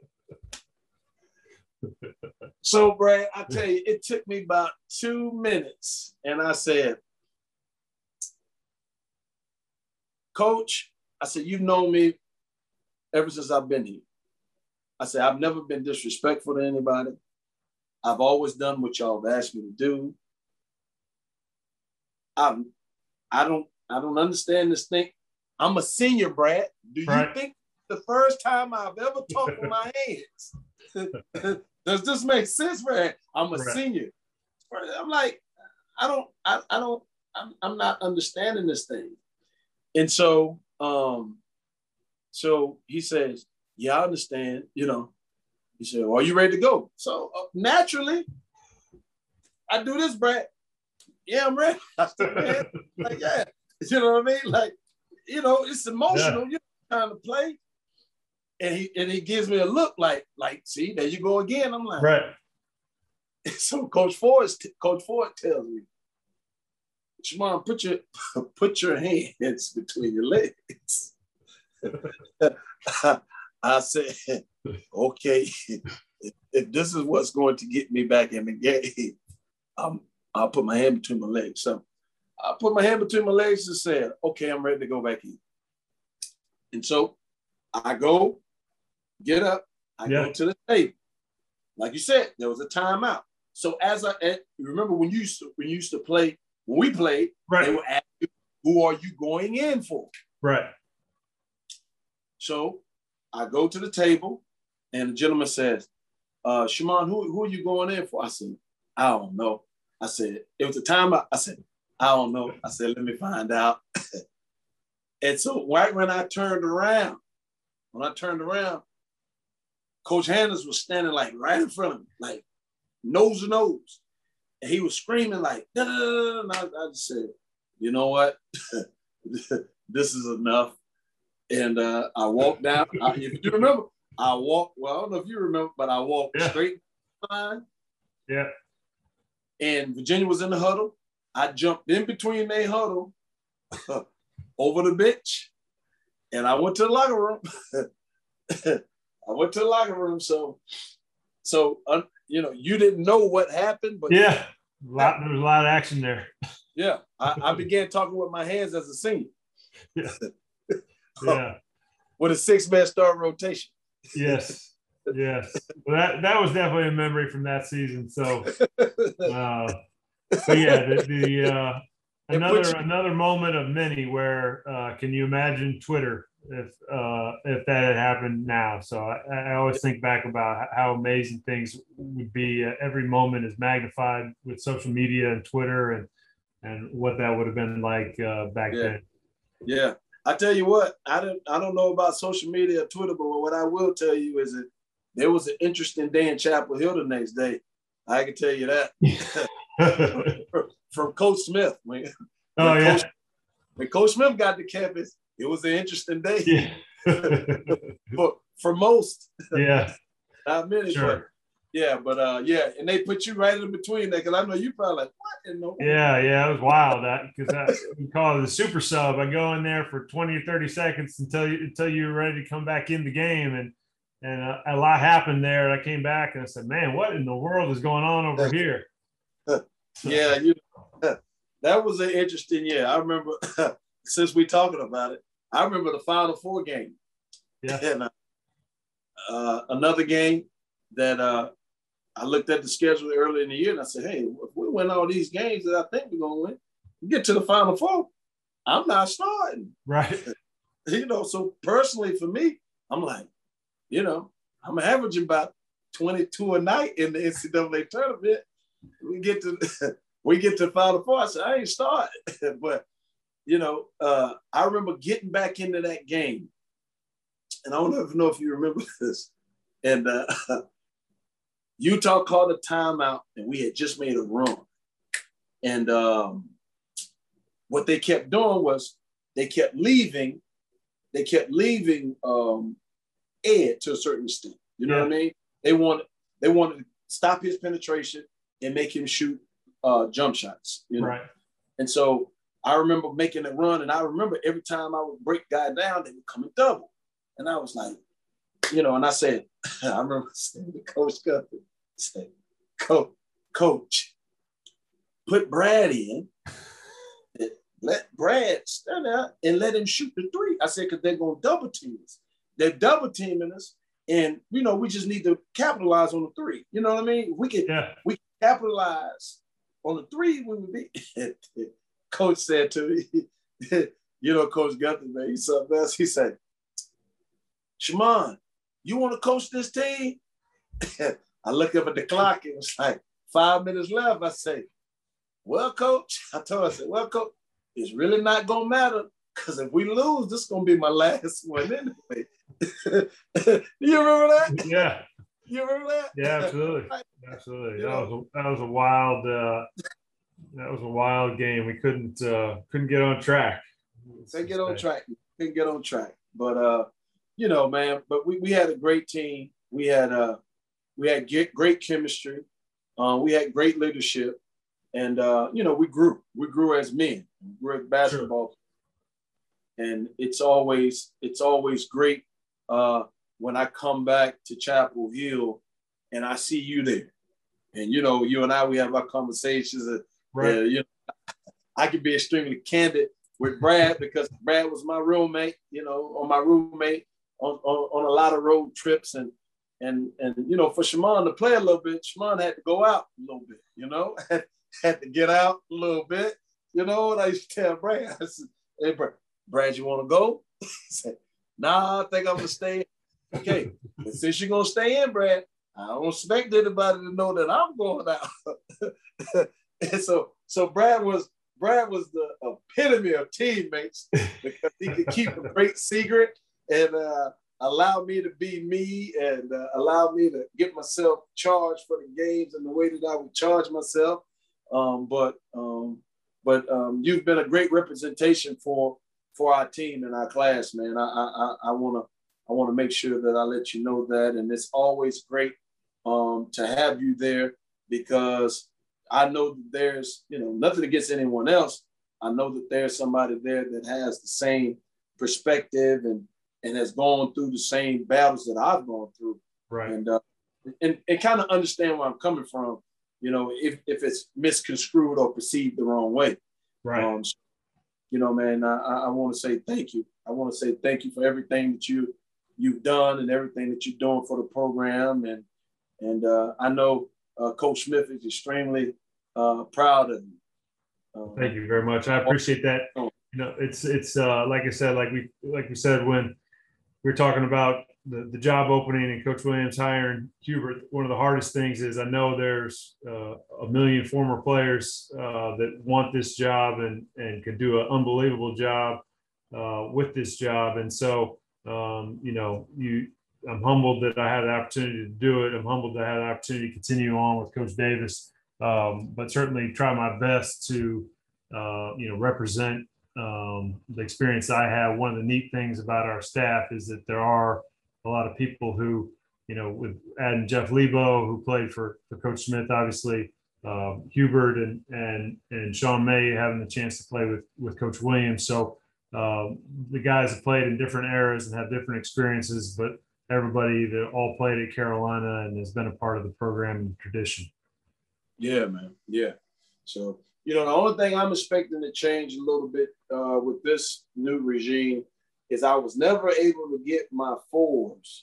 So, Brad, I tell you, it took me about two minutes. And I said, Coach, I said, you've known me ever since I've been here. I said, I've never been disrespectful to anybody. I've always done what y'all have asked me to do. I'm, I don't, I don't understand this thing. I'm a senior, Brad. Do right. you think the first time I've ever talked with my hands? Does this make sense, Brad? I'm a right. senior. I'm like, I don't, I, I don't, I'm, I'm not understanding this thing. And so um, So he says, yeah, I understand, you know. He said, well, are you ready to go? So uh, naturally, I do this, Brad. Yeah, I'm ready. I said, man, like, yeah. You know what I mean? Like, you know, it's emotional. Yeah. You're trying to play. And he and he gives me a look like, like, see, there you go again. I'm like, right. So Coach Ford, Coach Ford tells me, Shimon, put your put your hands between your legs. I said, okay, if, if this is what's going to get me back in the game, I'm, I'll put my hand between my legs. So I put my hand between my legs and said, okay, I'm ready to go back in. And so I go, get up, I yeah. go to the table. Like you said, there was a timeout. So as I remember when you used to, when you used to play, when we played, right. They would ask you, who are you going in for? Right. So I go to the table and the gentleman says, uh, Shimon, who, who are you going in for? I said, I don't know. I said, it was a timeout. I said, I don't know. I said, let me find out. And so right when I turned around, when I turned around, Coach Handers was standing like right in front of me, like nose to nose. And he was screaming like, da, da, da, and I, I just said, you know what? This is enough. And uh, I walked down. I, if you remember, I walked, well, I don't know if you remember, but I walked yeah. straight line. Yeah. And Virginia was in the huddle. I jumped in between their huddle over the bench, and I went to the locker room. I went to the locker room. So, so uh, you know, you didn't know what happened, but yeah, a lot, there was a lot of action there. Yeah, I, I began talking with my hands as a senior. Yeah, yeah. With a six-man star rotation. Yes, yes. Well, that that was definitely a memory from that season. So, uh, but yeah, the, the uh, another you- another moment of many where uh, can you imagine Twitter if uh, if that had happened now? So I, I always think back about how amazing things would be. Uh, every moment is magnified with social media and Twitter, and and what that would have been like uh, back yeah. then. Yeah, I tell you what, I don't I don't know about social media or Twitter, but what I will tell you is that there was an interesting day in Chapel Hill the next day. I can tell you that. From Coach Smith. When, oh, when yeah. Coach, when Coach Smith got to campus, it was an interesting day. Yeah. for, for most. Yeah. Not many, sure. but yeah, but uh, yeah, and they put you right in between there because I know you probably like, what in the world? Yeah, yeah, it was wild that because you call it the super sub. I go in there for twenty or thirty seconds until you until you're ready to come back in the game, and and uh, a lot happened there. I came back and I said, man, what in the world is going on over here? Yeah, you that was an interesting year. I remember since we talking about it, I remember the Final Four game. Yeah, and uh, uh, another game that uh, I looked at the schedule early in the year and I said, hey, if we win all these games that I think we're gonna win, we get to the Final Four, I'm not starting. Right. You know, so personally for me, I'm like, you know, I'm averaging about twenty-two a night in the N C double A tournament. We get to we get to Final Four. I said, I ain't starting. But, you know, uh, I remember getting back into that game. And I don't know if you remember this. And uh, Utah called a timeout, and we had just made a run. And um, what they kept doing was they kept leaving, they kept leaving um, Ed to a certain extent. You know yeah. what I mean? They wanted they wanted to stop his penetration and make him shoot uh, jump shots. You know? Right. And so I remember making a run, and I remember every time I would break guy down, they would come and double. And I was like, you know, and I said, I remember saying to Coach Guthrie, said, Coach, Coach, put Brad in, let Brad stand out and let him shoot the three. I said, because they're going to double team us. They're double teaming us, and, you know, we just need to capitalize on the three. You know what I mean? We can, yeah. we can capitalize on the three, we would be. Coach said to me, you know, Coach Guthrie, man, he's something else. He said, Shimon, you want to coach this team? I look up at the clock. It was like five minutes left. I say, well, Coach, I told him, I said, well, Coach, it's really not going to matter because if we lose, this is gonna be my last one anyway. You remember that? Yeah. You remember that? Yeah, absolutely. Absolutely. That was a, that was a wild uh, that was a wild game. We couldn't uh, couldn't get on track. Couldn't get on track. Couldn't get on track. But uh, you know, man, but we, we had a great team. We had uh we had great chemistry. Uh, we had great leadership. And uh, you know, we grew. We grew as men. We grew as basketball. Sure. And it's always it's always great uh, when I come back to Chapel Hill and I see you there. And you know, you and I, we have our conversations. And, right. Uh, you know, I can be extremely candid with Brad because Brad was my roommate. You know, on my roommate on, on, on a lot of road trips and and and you know, for Shaman to play a little bit, Shaman had to go out a little bit. You know. Had to get out a little bit, you know. And I used to tell Brad, I said, "Hey, Brad, Brad, you want to go?" He said, "Nah, I think I'm gonna stay." Okay, but since you're gonna stay in, Brad, I don't expect anybody to know that I'm going out. And so, so Brad was Brad was the epitome of teammates because he could keep a great secret and uh, allow me to be me and uh, allow me to get myself charged for the games in the way that I would charge myself. Um, but um, but um, you've been a great representation for for our team and our class, man. I I, I wanna I wanna make sure that I let you know that, and it's always great um, to have you there because I know that there's you know nothing against anyone else. I know that there's somebody there that has the same perspective and and has gone through the same battles that I've gone through, right? And uh, and, and kind of understand where I'm coming from. You know, if, if it's misconstrued or perceived the wrong way. Right. Um, so, you know, man, I, I want to say thank you. I want to say thank you for everything that you, you've done and everything that you're doing for the program. And and uh, I know uh, Coach Smith is extremely uh, proud of you. Um, thank you very much. I appreciate that. You know, it's, it's uh, like I said, like we, like we said, when we were talking about the, the job opening and Coach Williams hiring Hubert, one of the hardest things is I know there's uh, a million former players uh, that want this job and, and can do an unbelievable job uh, with this job. And so, um, you know, you, I'm humbled that I had the opportunity to do it. I'm humbled that I had the opportunity to continue on with Coach Davis, um, but certainly try my best to, uh, you know, represent um, the experience I have. One of the neat things about our staff is that there are a lot of people who, you know, with adding Jeff Lebo, who played for, for Coach Smith, obviously, um, Hubert and and and Sean May having the chance to play with with Coach Williams. So um, the guys have played in different eras and have different experiences, but everybody that all played at Carolina and has been a part of the program and tradition. Yeah, man. Yeah. So, you know, the only thing I'm expecting to change a little bit uh, with this new regime is I was never able to get my fours,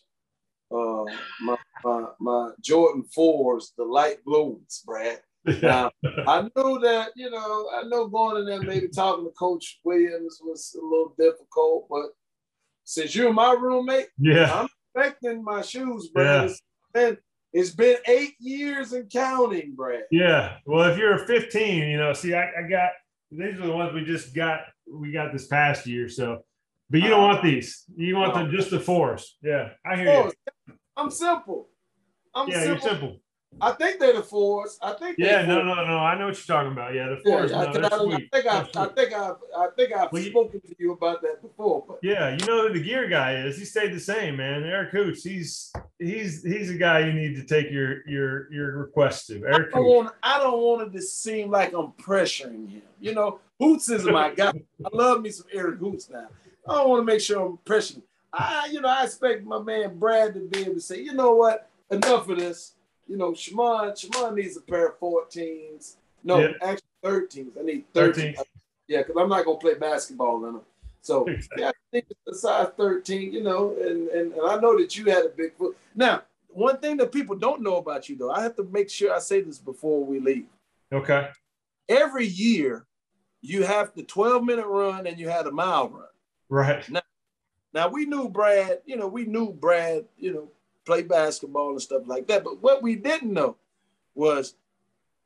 uh, my, my my Jordan fours, the light blue ones, Brad. Now, I knew that, you know, I know going in there maybe talking to Coach Williams was a little difficult, but since you're my roommate, yeah, I'm expecting my shoes, Brad. Yeah. It's been, it's been eight years and counting, Brad. Yeah. Well, if you're fifteen, you know, see, I, I got, these are the ones we just got, we got this past year, so. But you don't want these. You want them just the fours. Yeah, I hear fours. you. I'm simple. I'm yeah, simple. You're simple. I think they're the fours. I think. Yeah, no, no, no. I know what you're talking about. Yeah, the fours. Yeah, no, I, I, I think I've, I think I've, I think I've well, spoken you, to you about that before. But. Yeah, you know who the gear guy is. He stayed the same, man. Eric Hoots. He's he's he's a guy you need to take your your your request to. Eric I don't want. I don't want it to seem like I'm pressuring him. You know, Hoots is my guy. I love me some Eric Hoots now. I don't want to make sure I'm pressuring. I, you know, I expect my man Brad to be able to say, you know what, enough of this. You know, Shaman, Shaman needs a pair of fourteens. No, yeah. actually thirteens. I need thirteen. Yeah, because I'm not gonna play basketball in them. So yeah, I think it's a size thirteen. You know, and, and and I know that you had a big foot. Now, one thing that people don't know about you, though, I have to make sure I say this before we leave. Okay. Every year, you have the twelve minute run and you had a mile run. Right. Now, now we knew Brad, you know, we knew Brad, you know, play basketball and stuff like that. But what we didn't know was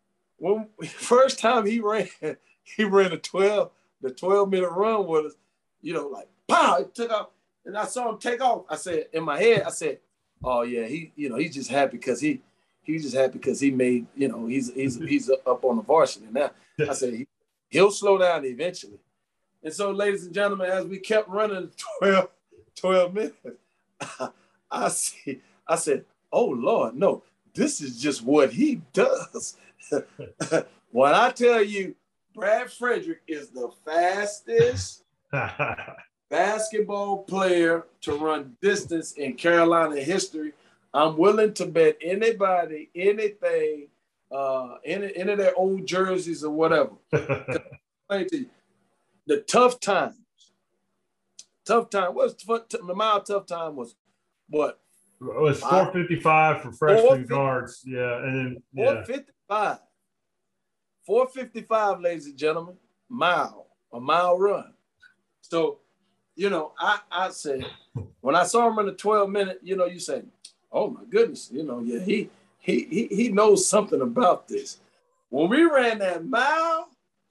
when first time he ran, he ran a twelve, the twelve minute run with us. you know, like, pow, it took off. And I saw him take off. I said, in my head, I said, oh, yeah, he, you know, he's just happy because he, he's just happy because he made, you know, he's he's he's up on the varsity now. I said, he, he'll slow down eventually. And so, ladies and gentlemen, as we kept running twelve, twelve minutes, I, I see, I said, oh, Lord, no, this is just what he does. When I tell you, Brad Frederick is the fastest basketball player to run distance in Carolina history. I'm willing to bet anybody, anything, uh, any, any of their old jerseys or whatever. The tough times, tough time, what's the mile tough time was what? It was four fifty-five for freshman guards. Yeah. And then yeah. four fifty-five. four fifty-five, ladies and gentlemen, mile, a mile run. So, you know, I, I said, when I saw him run a twelve minute, you know, you say, oh my goodness, you know, yeah, he he he he knows something about this. When we ran that mile,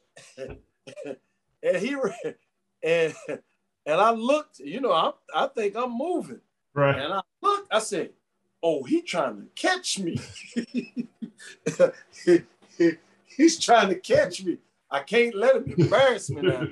and he ran, and and I looked, you know, I I think I'm moving. Right. And I looked, I said, oh, he trying to catch me. he, he, he's trying to catch me. I can't let him embarrass me now.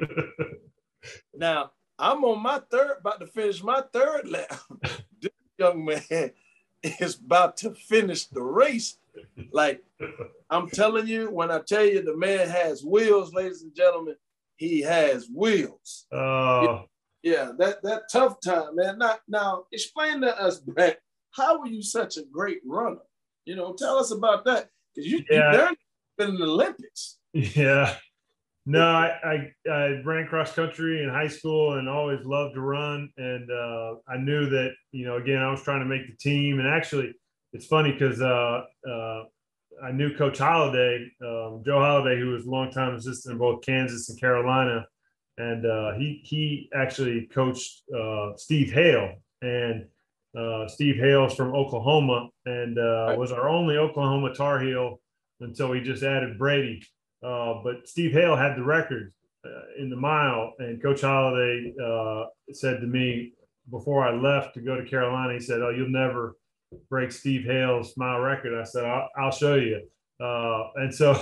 Now, I'm on my third, about to finish my third lap. This young man is about to finish the race. Like, I'm telling you, when I tell you the man has wheels, ladies and gentlemen, he has wheels. Oh. Yeah, that, that tough time, man. Now, now, explain to us, Brett, how were you such a great runner? You know, tell us about that. Because you, yeah. you've been in the Olympics. Yeah. No, I, I, I ran cross country in high school and always loved to run. And uh, I knew that, you know, again, I was trying to make the team. And actually, it's funny because uh, uh, I knew Coach Holliday, um, Joe Holliday, who was a longtime assistant in both Kansas and Carolina. And uh, he he actually coached uh, Steve Hale. And uh, Steve Hale's from Oklahoma and uh, Right. was our only Oklahoma Tar Heel until we just added Brady. Uh, but Steve Hale had the record uh, in the mile, and Coach Holliday uh, said to me before I left to go to Carolina, he said, oh, you'll never break Steve Hale's mile record. I said, I'll, I'll show you. Uh, and so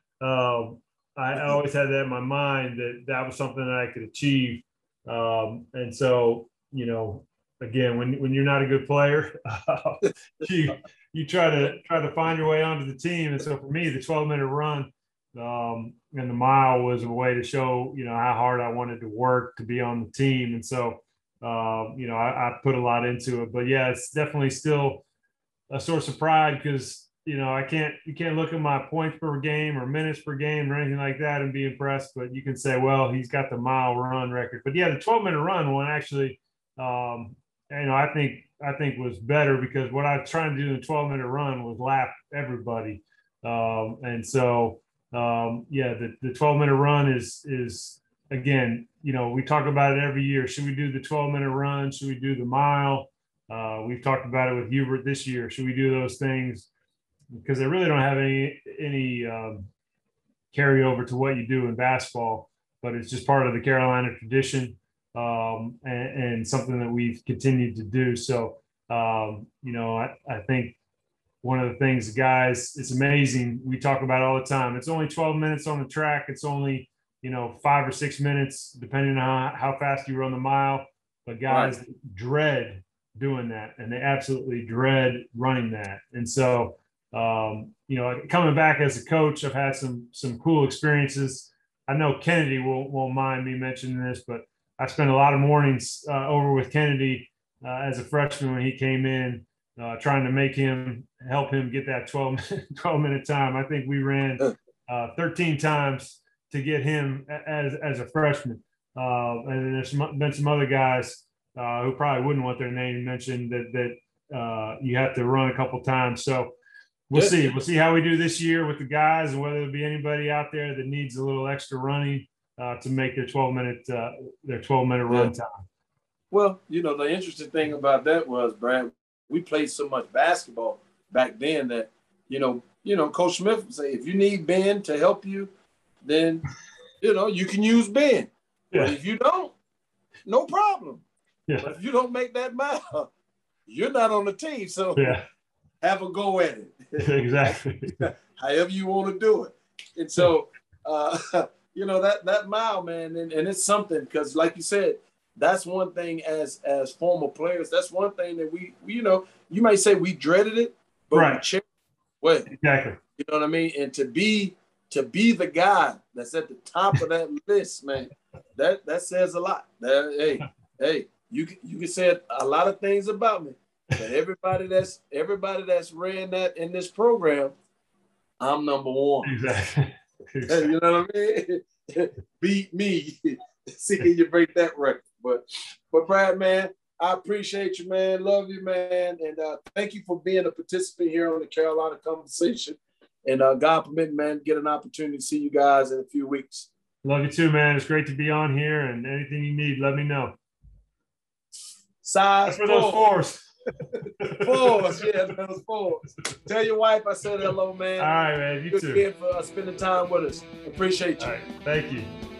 um, I always had that in my mind that that was something that I could achieve. Um, and so, you know, again, when, when you're not a good player, uh, you, you try to try to find your way onto the team. And so for me, the twelve minute run, Um, and the mile was a way to show, you know, how hard I wanted to work to be on the team. And so, uh, you know, I, I put a lot into it. But yeah, it's definitely still a source of pride because, you know, I can't, you can't look at my points per game or minutes per game or anything like that and be impressed. But you can say, well, he's got the mile run record. But yeah, the twelve minute run one actually, um, you know, I think, I think was better because what I was trying to do in the twelve minute run was lap everybody. Um, and so, Um, yeah, the, the twelve minute run is, is again, you know, we talk about it every year. Should we do the twelve minute run? Should we do the mile? Uh, we've talked about it with Hubert this year. Should we do those things? Because they really don't have any, any um, carryover to what you do in basketball, but it's just part of the Carolina tradition um, and, and something that we've continued to do. So, um, you know, I, I think one of the things, guys, it's amazing. We talk about it all the time. It's only twelve minutes on the track. It's only, you know, five or six minutes, depending on how fast you run the mile. But guys right. dread doing that, and they absolutely dread running that. And so, um, you know, coming back as a coach, I've had some some cool experiences. I know Kennedy won't, won't mind me mentioning this, but I spent a lot of mornings uh, over with Kennedy uh, as a freshman when he came in. Uh, trying to make him help him get that twelve, twelve minute time. I think we ran uh, thirteen times to get him as, as a freshman. Uh, and there's some, been some other guys uh, who probably wouldn't want their name mentioned that, that uh, you have to run a couple times. So we'll yeah. see. We'll see how we do this year with the guys and whether there'll be anybody out there that needs a little extra running uh, to make their twelve minute, uh, their twelve minute yeah. run time. Well, you know, the interesting thing about that was, Brad, we played so much basketball back then that, you know, you know, Coach Smith would say, if you need Ben to help you, then, you know, you can use Ben. Yeah. But if you don't, no problem. Yeah. But if you don't make that mile, you're not on the team. So yeah. have a go at it. Exactly. However you want to do it. And so, uh, you know, that that mile, man, and, and it's something because, like you said, that's one thing as as former players. That's one thing that we, we you know, you might say we dreaded it, but right. we cherished it. Well, exactly. You know what I mean? And to be to be the guy that's at the top of that list, man, that that says a lot. That, hey, hey, you you can say a lot of things about me, but everybody that's everybody that's ran that in this program, I'm number one. Exactly. exactly. You know what I mean? Beat me. See can you break that record. But but Brad, man, I appreciate you, man. Love you, man. And uh, thank you for being a participant here on the Carolina Conversation. And uh, God permit, man, get an opportunity to see you guys in a few weeks. Love you too, man. It's great to be on here. And anything you need, let me know. Size for those fours. Fours, yeah, those fours. Tell your wife I said hello, man. All right, man. You Good too. kid for uh, spending time with us. Appreciate you. All right. Thank you.